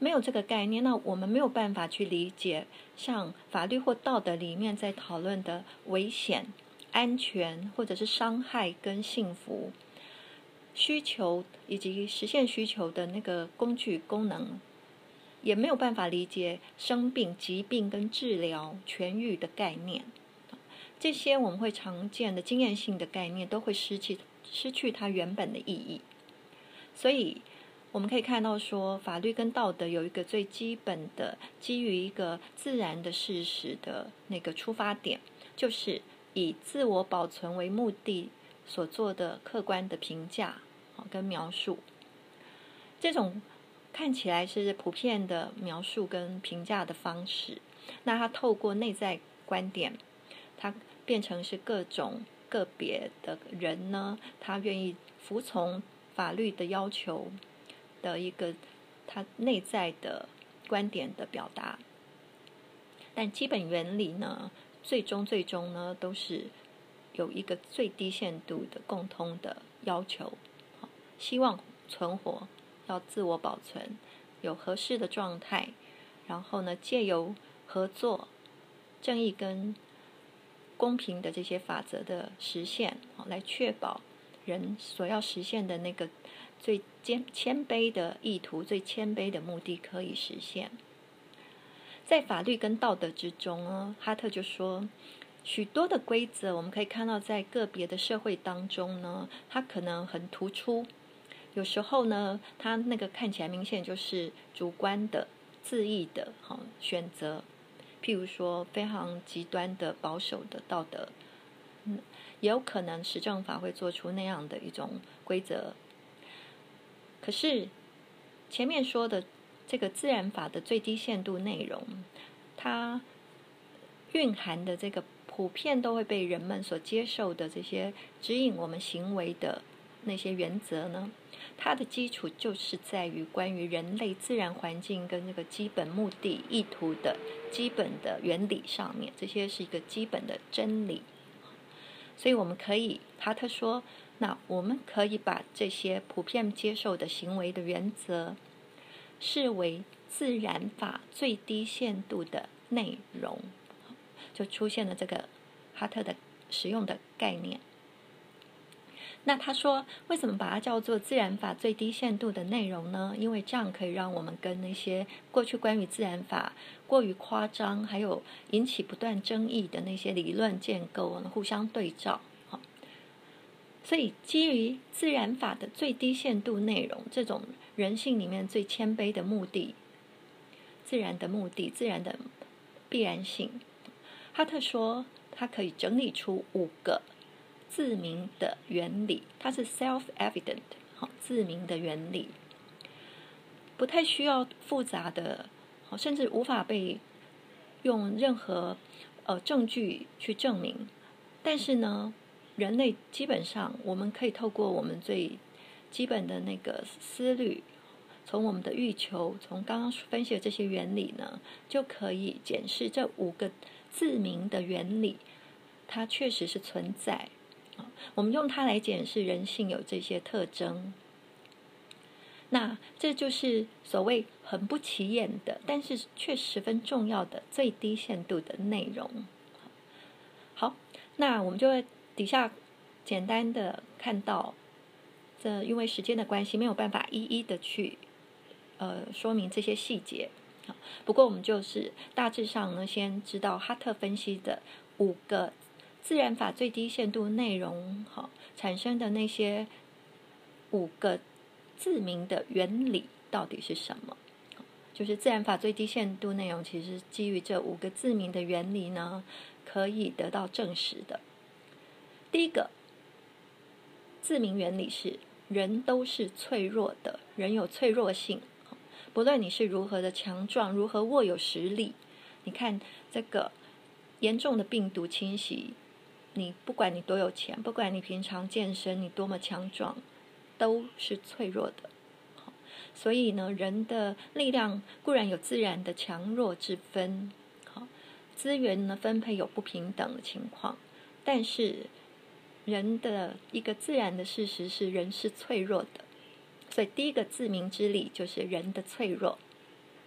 没有这个概念，那我们没有办法去理解像法律或道德里面在讨论的危险、安全或者是伤害跟幸福需求以及实现需求的那个工具功能，也没有办法理解生病、疾病跟治疗、痊愈的概念。这些我们会常见的经验性的概念都会失去失去它原本的意义。所以我们可以看到说，法律跟道德有一个最基本的基于一个自然的事实的那个出发点，就是以自我保存为目的所做的客观的评价跟描述。这种看起来是普遍的描述跟评价的方式，那它透过内在观点，它变成是各种个别的人呢，他愿意服从法律的要求的一个他内在的观点的表达。但基本原理呢，最终最终呢，都是有一个最低限度的共通的要求，希望存活，要自我保存，有合适的状态，然后呢，借由合作、正义跟公平的这些法则的实现，来确保人所要实现的那个最谦谦卑的意图、最谦卑的目的可以实现。在法律跟道德之中呢，哈特就说，许多的规则我们可以看到在个别的社会当中呢，它可能很突出，有时候呢，它那个看起来明显就是主观的、恣意的好选择，譬如说非常极端的保守的道德，嗯，也有可能实证法会做出那样的一种规则。可是前面说的这个自然法的最低限度内容，它蕴含的这个普遍都会被人们所接受的这些指引我们行为的那些原则呢，它的基础就是在于关于人类自然环境跟这个基本目的意图的基本的原理上面，这些是一个基本的真理。所以我们可以，哈特说，那我们可以把这些普遍接受的行为的原则视为自然法最低限度的内容，就出现了这个哈特的使用的概念。那他说，为什么把它叫做自然法最低限度的内容呢？因为这样可以让我们跟那些过去关于自然法过于夸张，还有引起不断争议的那些理论建构互相对照。所以基于自然法的最低限度内容，这种人性里面最谦卑的目的，自然的目的，自然的必然性，哈特说他可以整理出五个自明的原理，它是 self-evident 自明的原理，不太需要复杂的，甚至无法被用任何呃证据去证明。但是呢，人类基本上我们可以透过我们最基本的那个思虑，从我们的欲求，从刚刚分析的这些原理呢，就可以检视这五个自明的原理，它确实是存在。我们用它来检视人性有这些特征，那这就是所谓很不起眼的，但是却十分重要的最低限度的内容。好，那我们就会底下简单的看到，这因为时间的关系没有办法一一的去呃说明这些细节。不过我们就是大致上呢，先知道哈特分析的五个自然法最低限度内容好产生的那些五个自明的原理到底是什么。就是自然法最低限度内容其实基于这五个自明的原理呢，可以得到证实的。第一个自明原理是人都是脆弱的，人有脆弱性，不论你是如何的强壮，如何握有实力，你看这个严重的病毒侵袭，你不管你多有钱，不管你平常健身你多么强壮，都是脆弱的。所以呢，人的力量固然有自然的强弱之分，资源呢分配有不平等的情况，但是人的一个自然的事实是人是脆弱的。所以第一个自明之理就是人的脆弱。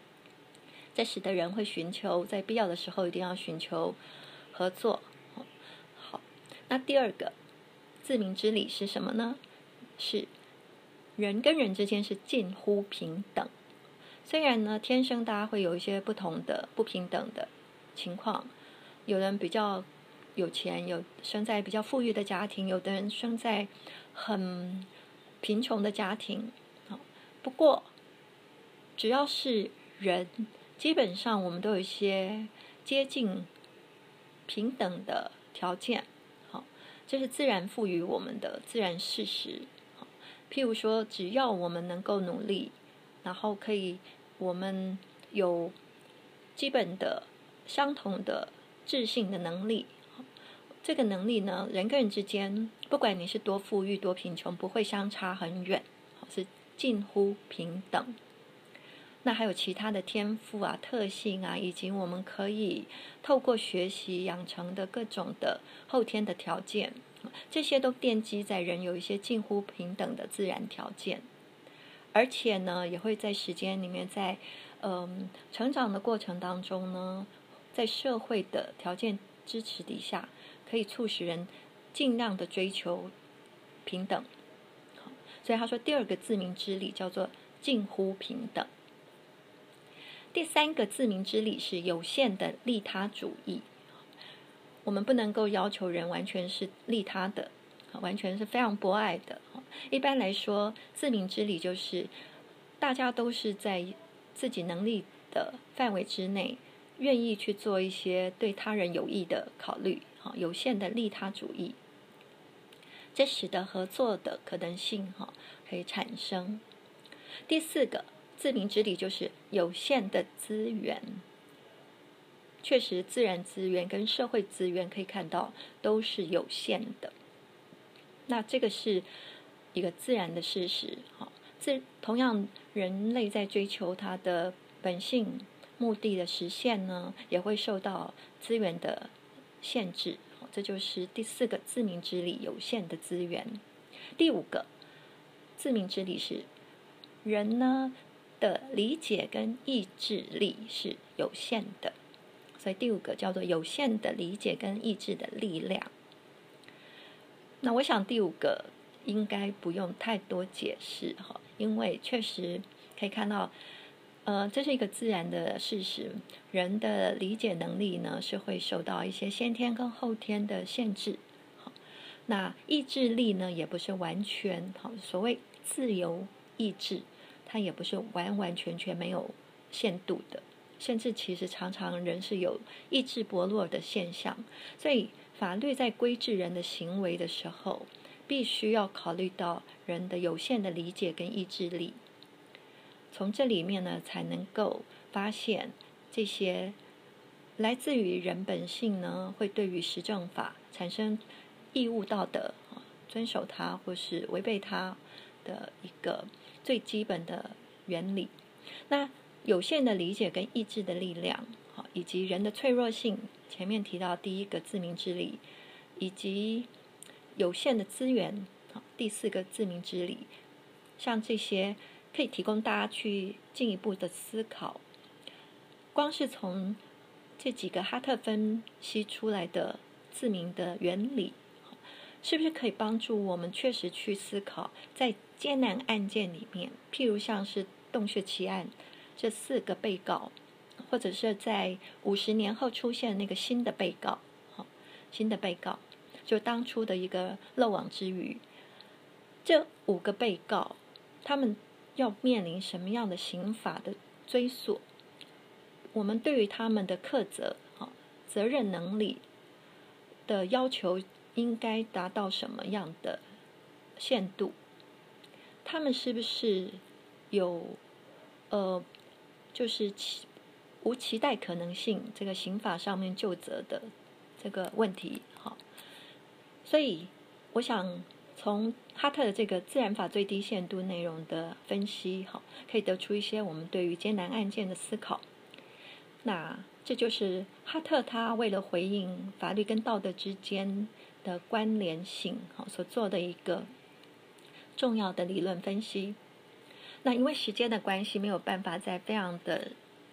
这使得人会寻求在必要的时候一定要寻求合作。好，那第二个自明之理是什么呢？是人跟人之间是近乎平等。虽然呢，天生大家会有一些不同的不平等的情况，有人比较有钱，有生在比较富裕的家庭，有的人生在很贫穷的家庭。不过，只要是人，基本上我们都有一些接近平等的条件。好，这是自然赋予我们的自然事实。譬如说，只要我们能够努力，然后可以我们有基本的相同的智性的能力，这个能力呢，人跟人之间，不管你是多富裕多贫穷，不会相差很远，是近乎平等。那还有其他的天赋啊、特性啊，以及我们可以透过学习养成的各种的后天的条件，这些都奠基在人有一些近乎平等的自然条件，而且呢，也会在时间里面在，在嗯成长的过程当中呢，在社会的条件支持底下，可以促使人尽量的追求平等。所以他说，第二个自明之理叫做近乎平等。第三个自明之理是有限的利他主义。我们不能够要求人完全是利他的，完全是非常博爱的。一般来说，自明之理就是大家都是在自己能力的范围之内，愿意去做一些对他人有益的考虑。有限的利他主义，这使得合作的可能性可以产生。第四个自明之理就是有限的资源。确实，自然资源跟社会资源可以看到都是有限的。那这个是一个自然的事实。自同样，人类在追求它的本性目的的实现呢，也会受到资源的限制。这就是第四个自明之理，有限的资源。第五个自明之理是人呢的理解跟意志力是有限的。所以第五个叫做有限的理解跟意志的力量。那我想第五个应该不用太多解释，因为确实可以看到，呃，这是一个自然的事实。人的理解能力呢，是会受到一些先天跟后天的限制。那意志力呢，也不是完全好，所谓自由意志，它也不是完完全全没有限度的。甚至其实常常人是有意志薄弱的现象，所以法律在规制人的行为的时候，必须要考虑到人的有限的理解跟意志力。从这里面呢，才能够发现这些来自于人本性呢，会对于实证法产生义务道德，遵守它或是违背它的一个最基本的原理。那有限的理解跟意志的力量，以及人的脆弱性，前面提到第一个自明之理，以及有限的资源，第四个自明之理，像这些可以提供大家去进一步的思考。光是从这几个哈特分析出来的自明的原理，是不是可以帮助我们确实去思考，在艰难案件里面，譬如像是洞穴奇案这四个被告，或者是在五十年后出现那个新的被告，新的被告，就当初的一个漏网之鱼，这五个被告，他们要面临什么样的刑法的追溯？我们对于他们的课责、责任能力的要求，应该达到什么样的限度？他们是不是有呃？就是期无期待可能性，这个刑法上面就责的这个问题，好，所以我想从哈特的这个自然法最低限度内容的分析，好，可以得出一些我们对于艰难案件的思考。那这就是哈特他为了回应法律跟道德之间的关联性，好，所做的一个重要的理论分析。那因为时间的关系，没有办法在非常的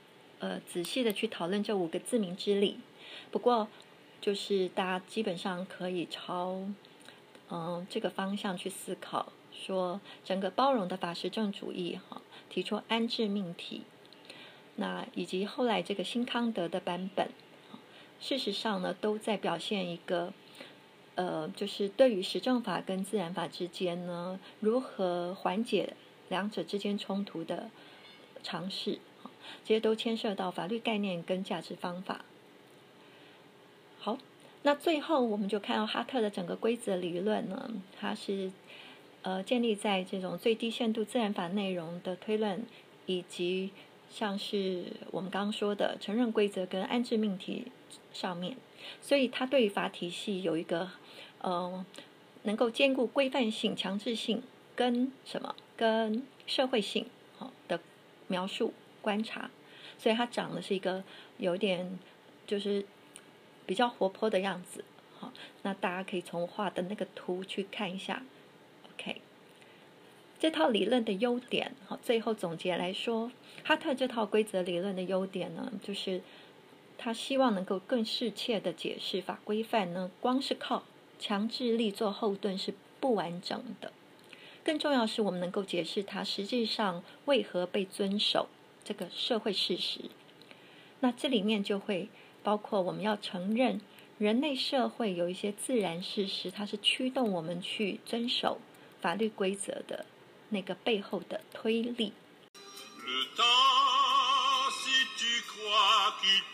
呃仔细的去讨论这五个自明之理。不过，就是大家基本上可以朝嗯、呃、这个方向去思考，说整个包容的法实证主义哈，提出安置命题，那以及后来这个新康德的版本，事实上呢，都在表现一个。呃，就是对于实证法跟自然法之间呢，如何缓解两者之间冲突的尝试，这些都牵涉到法律概念跟价值方法。好，那最后我们就看到哈特的整个规则理论呢，它是呃建立在这种最低限度自然法内容的推论，以及像是我们刚刚说的承认规则跟安置命题上面，所以它对于法体系有一个呃能够兼顾规范性、强制性跟什么跟社会性的描述观察，所以它长的是一个有点就是比较活泼的样子。好，那大家可以从画的那个图去看一下。OK， 这套理论的优点，好，最后总结来说，哈特这套规则理论的优点呢，就是他希望能够更适切的解释法规范呢，光是靠强制力做后盾是不完整的。更重要是我们能够解释它实际上为何被遵守这个社会事实。那这里面就会包括我们要承认人类社会有一些自然事实，它是驱动我们去遵守法律规则的那个背后的推力。 Le temps, si tu crois qu'il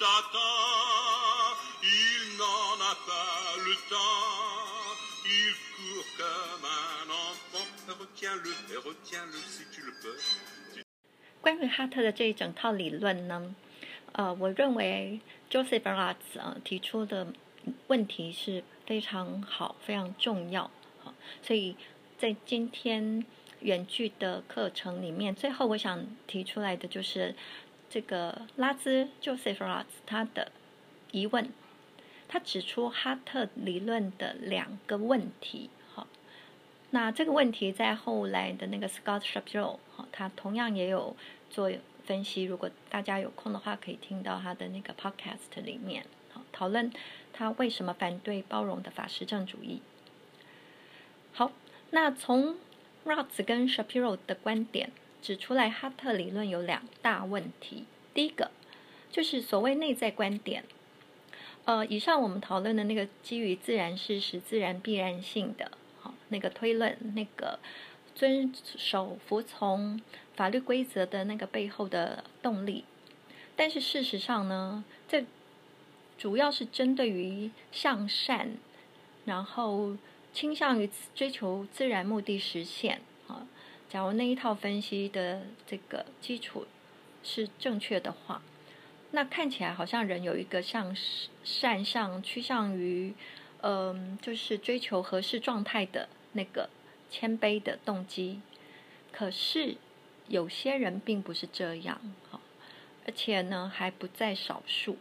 t'attend, il n'en a pas le temps, il court comme un enfant, retiens-le et retiens-le si tu le peux. 关于哈特的这一整套理论呢，呃，我认为 Joseph Ratz 啊、呃、提出的问题是非常好、非常重要，好，所以在今天远距的课程里面，最后我想提出来的就是这个拉兹 Joseph Ratz 他的疑问，他指出哈特理论的两个问题。好，那这个问题在后来的那个 Scott Shapiro 他同样也有做分析，如果大家有空的话，可以听到他的那个 podcast 里面讨论他为什么反对包容的法实证主义。好，那从 Ratz 跟 Shapiro 的观点指出来，哈特理论有两大问题。第一个就是所谓内在观点，呃，以上我们讨论的那个基于自然事实、自然必然性的好那个推论，那个遵守服从法律规则的那个背后的动力，但是事实上呢，这主要是针对于向善，然后倾向于追求自然目的实现啊。假如那一套分析的这个基础是正确的话，那看起来好像人有一个向善上趋向于，嗯、呃，就是追求合适状态的那个谦卑的动机。可是有些人并不是这样，而且呢还不在少数。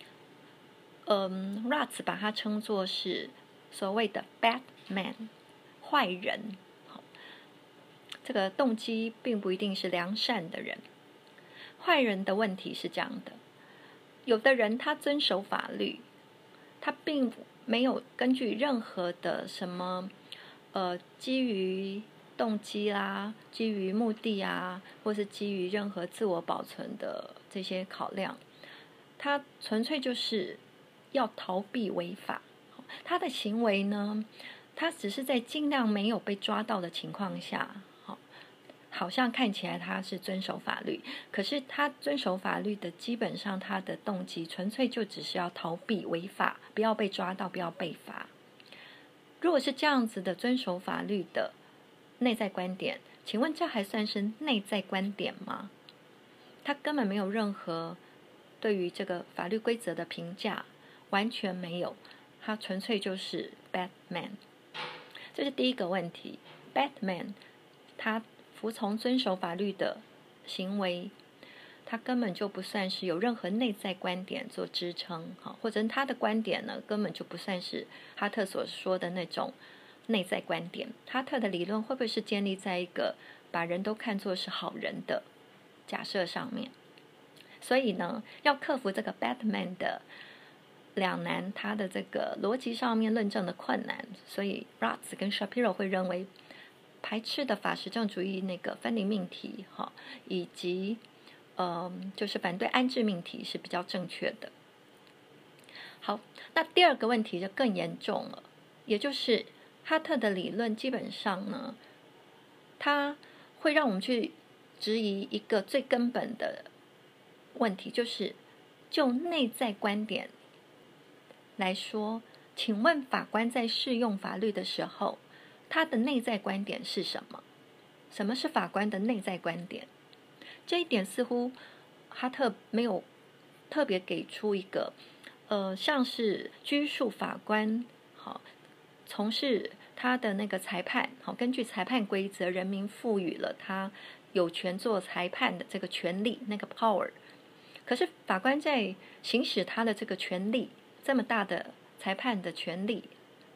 嗯 ，Ratz 把它称作是所谓的 bad man 坏人，这个动机并不一定是良善的人。坏人的问题是这样的，有的人他遵守法律，他并没有根据任何的什么呃基于动机啦，基于目的啊，或是基于任何自我保存的这些考量，他纯粹就是要逃避违法。他的行为呢，他只是在尽量没有被抓到的情况下，好像看起来他是遵守法律，可是他遵守法律的基本上他的动机纯粹就只是要逃避违法，不要被抓到，不要被罚。如果是这样子的遵守法律的内在观点，请问这还算是内在观点吗？他根本没有任何对于这个法律规则的评价，完全没有，他纯粹就是 bad man。 这是第一个问题。 bad man 他服从遵守法律的行为，他根本就不算是有任何内在观点做支撑，或者他的观点呢根本就不算是哈特所说的那种内在观点。哈特的理论会不会是建立在一个把人都看作是好人的假设上面？ 所以呢，要克服这个 Batman 的两难，他的这个逻辑上面论证的困难，所以 Ratz 跟 Shapiro 会认为排斥的法实证主义那个分离命题，哈，以及呃，就是反对安置命题是比较正确的。好，那第二个问题就更严重了，也就是哈特的理论基本上呢，它会让我们去质疑一个最根本的问题，就是就内在观点来说，请问法官在适用法律的时候，他的内在观点是什么？什么是法官的内在观点？这一点似乎哈特没有特别给出一个，呃，像是拘束法官，好，从事他的那个裁判，好，根据裁判规则，人民赋予了他有权做裁判的这个权利，那个 power。可是法官在行使他的这个权利，这么大的裁判的权利，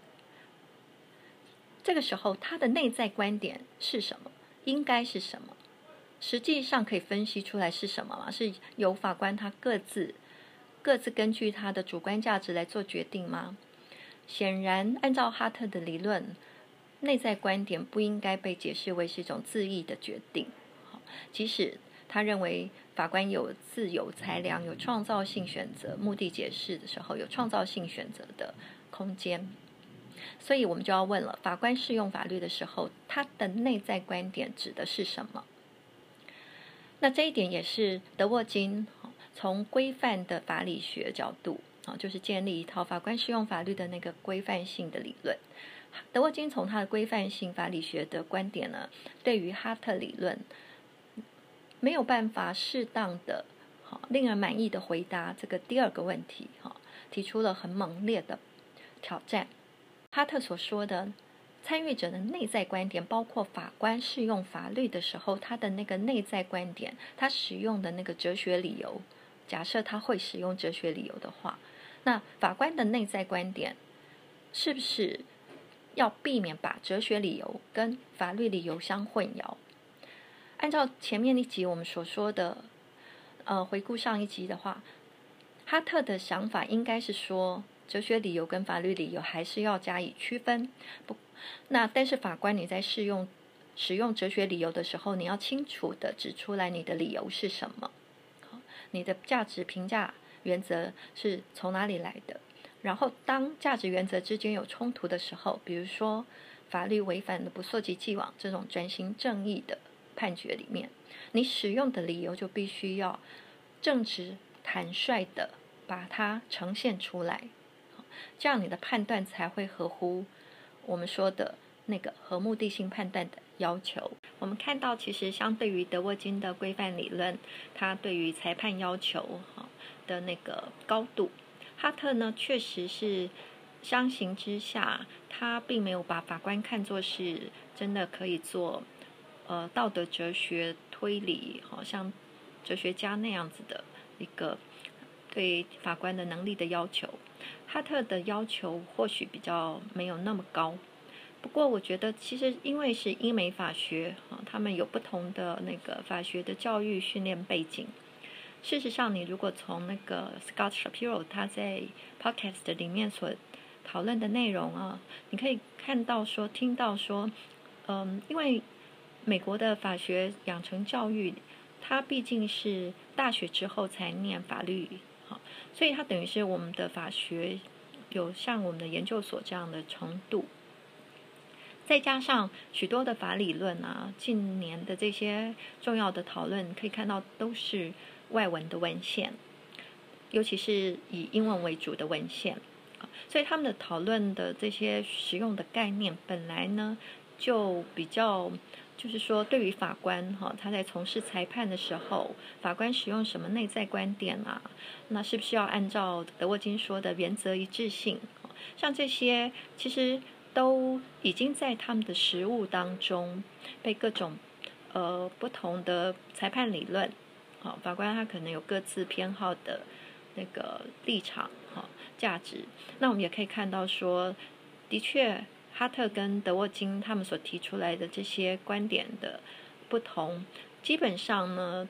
这个时候他的内在观点是什么？应该是什么？实际上可以分析出来是什么吗？是由法官他各自各自根据他的主观价值来做决定吗？显然，按照哈特的理论，内在观点不应该被解释为是一种自意的决定。即使他认为法官有自由裁量、有创造性选择，目的解释的时候有创造性选择的空间。所以我们就要问了，法官适用法律的时候，他的内在观点指的是什么？那这一点也是德沃金从规范的法理学角度，就是建立一套法官适用法律的那个规范性的理论。德沃金从他的规范性法理学的观点呢，对于哈特理论没有办法适当的、令人满意的回答这个第二个问题，提出了很猛烈的挑战。哈特所说的参与者的内在观点，包括法官适用法律的时候，他的那个内在观点，他使用的那个哲学理由，假设他会使用哲学理由的话，那法官的内在观点是不是要避免把哲学理由跟法律理由相混淆？按照前面一集我们所说的，呃，回顾上一集的话，哈特的想法应该是说，哲学理由跟法律理由还是要加以区分。不，那但是法官你在适用使用哲学理由的时候，你要清楚的指出来你的理由是什么，你的价值评价原则是从哪里来的。然后当价值原则之间有冲突的时候，比如说法律违反了不溯及既往这种转型正义的判决里面，你使用的理由就必须要正直坦率的把它呈现出来，这样你的判断才会合乎我们说的那个合目的性判断的要求。我们看到其实相对于德沃金的规范理论，它对于裁判要求的那个高度，哈特呢确实是相形之下，他并没有把法官看作是真的可以做呃道德哲学推理，好像哲学家那样子的一个对法官的能力的要求。哈特的要求或许比较没有那么高，不过我觉得其实因为是英美法学，他们有不同的那个法学的教育训练背景。事实上，你如果从那个 Scott Shapiro 他在 Podcast 里面所讨论的内容啊，你可以看到说、听到说，嗯，因为美国的法学养成教育，它毕竟是大学之后才念法律，好，所以它等于是我们的法学有像我们的研究所这样的程度。再加上许多的法理论啊，近年的这些重要的讨论，可以看到都是外文的文献，尤其是以英文为主的文献，所以他们的讨论的这些实用的概念，本来呢就比较，就是说对于法官哈，他在从事裁判的时候，法官使用什么内在观点啊？那是不是要按照德沃金说的原则一致性？像这些其实都已经在他们的实务当中被各种呃不同的裁判理论，好，法官他可能有各自偏好的那个立场，好，价值。那我们也可以看到说，的确，哈特跟德沃金他们所提出来的这些观点的不同，基本上呢，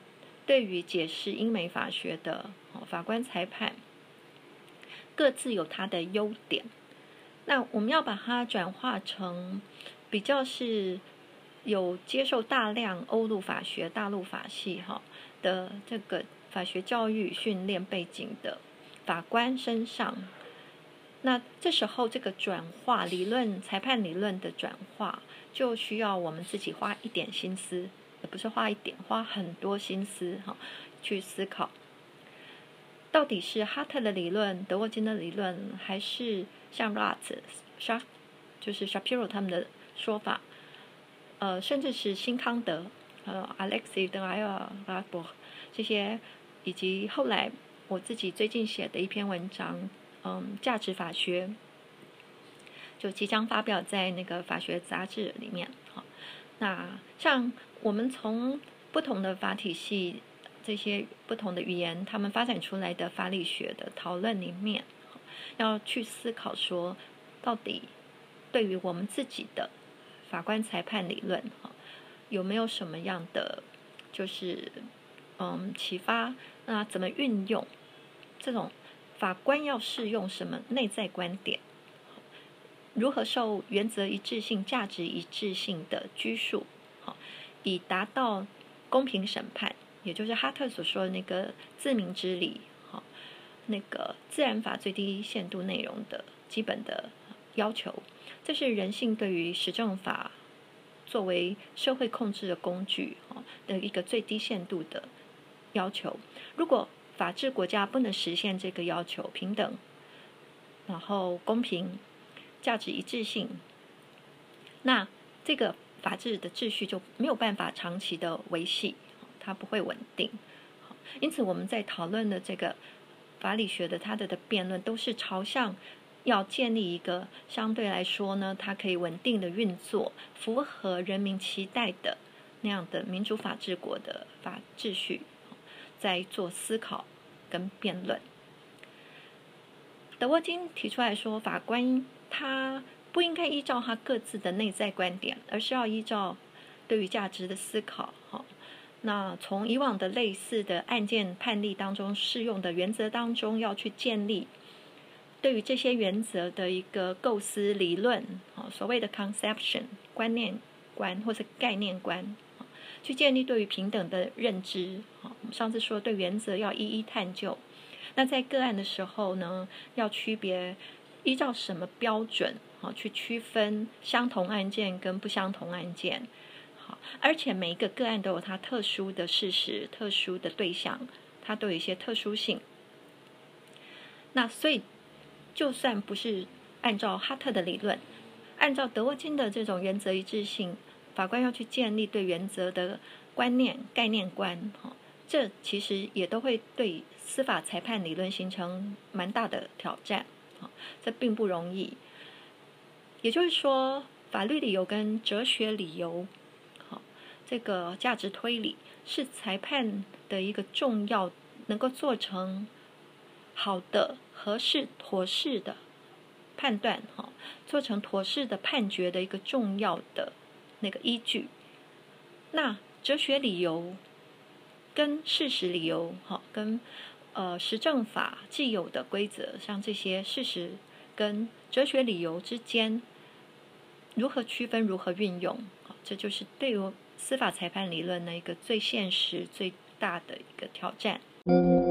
对于解释英美法学的法官裁判，各自有它的优点。那我们要把它转化成比较是有接受大量欧陆法学、大陆法系哈的这个法学教育训练背景的法官身上，那这时候这个转化理论、裁判理论的转化，就需要我们自己花一点心思，也不是花一点，花很多心思哈去思考，到底是哈特的理论、德沃金的理论，还是像 Ratz、沙就是 Shapiro 他们的说法，呃，甚至是辛康德、呃 Alexei de Lairbourg 这些，以及后来我自己最近写的一篇文章，嗯，价值法学，就即将发表在那个法学杂志里面。好，那像我们从不同的法体系、这些不同的语言，他们发展出来的法理学的讨论里面，要去思考说，到底对于我们自己的法官裁判理论，有没有什么样的就是嗯启发？那怎么运用这种法官要适用什么内在观点？如何受原则一致性、价值一致性的拘束，以达到公平审判，也就是哈特所说的那个自明之理，那个自然法最低限度内容的基本的要求。这是人性对于实证法作为社会控制的工具的一个最低限度的要求。如果法治国家不能实现这个要求，平等，然后公平、价值一致性，那这个法治的秩序就没有办法长期的维系，它不会稳定。因此我们在讨论的这个法理学的它的的辩论，都是朝向要建立一个相对来说呢，它可以稳定的运作，符合人民期待的那样的民主法治国的法秩序，在做思考跟辩论。德沃金提出来说，法官他不应该依照他各自的内在观点，而是要依照对于价值的思考。那从以往的类似的案件判例当中适用的原则当中，要去建立对于这些原则的一个构思理论，所谓的 conception 观念观或是概念观，去建立对于平等的认知。我们上次说对原则要一一探究，那在个案的时候呢，要区别依照什么标准去区分相同案件跟不相同案件。而且每一个个案都有它特殊的事实、特殊的对象，它都有一些特殊性。那所以就算不是按照哈特的理论，按照德沃金的这种原则一致性，法官要去建立对原则的观念、概念观，这其实也都会对司法裁判理论形成蛮大的挑战，这并不容易。也就是说，法律理由跟哲学理由，这个价值推理是裁判的一个重要，能够做成好的、合适、妥适的判断，做成妥适的判决的一个重要的那个依据。那哲学理由跟事实理由，跟呃实证法既有的规则，像这些事实跟哲学理由之间如何区分、如何运用，这就是对于司法裁判理论的一个最现实、最大的一个挑战。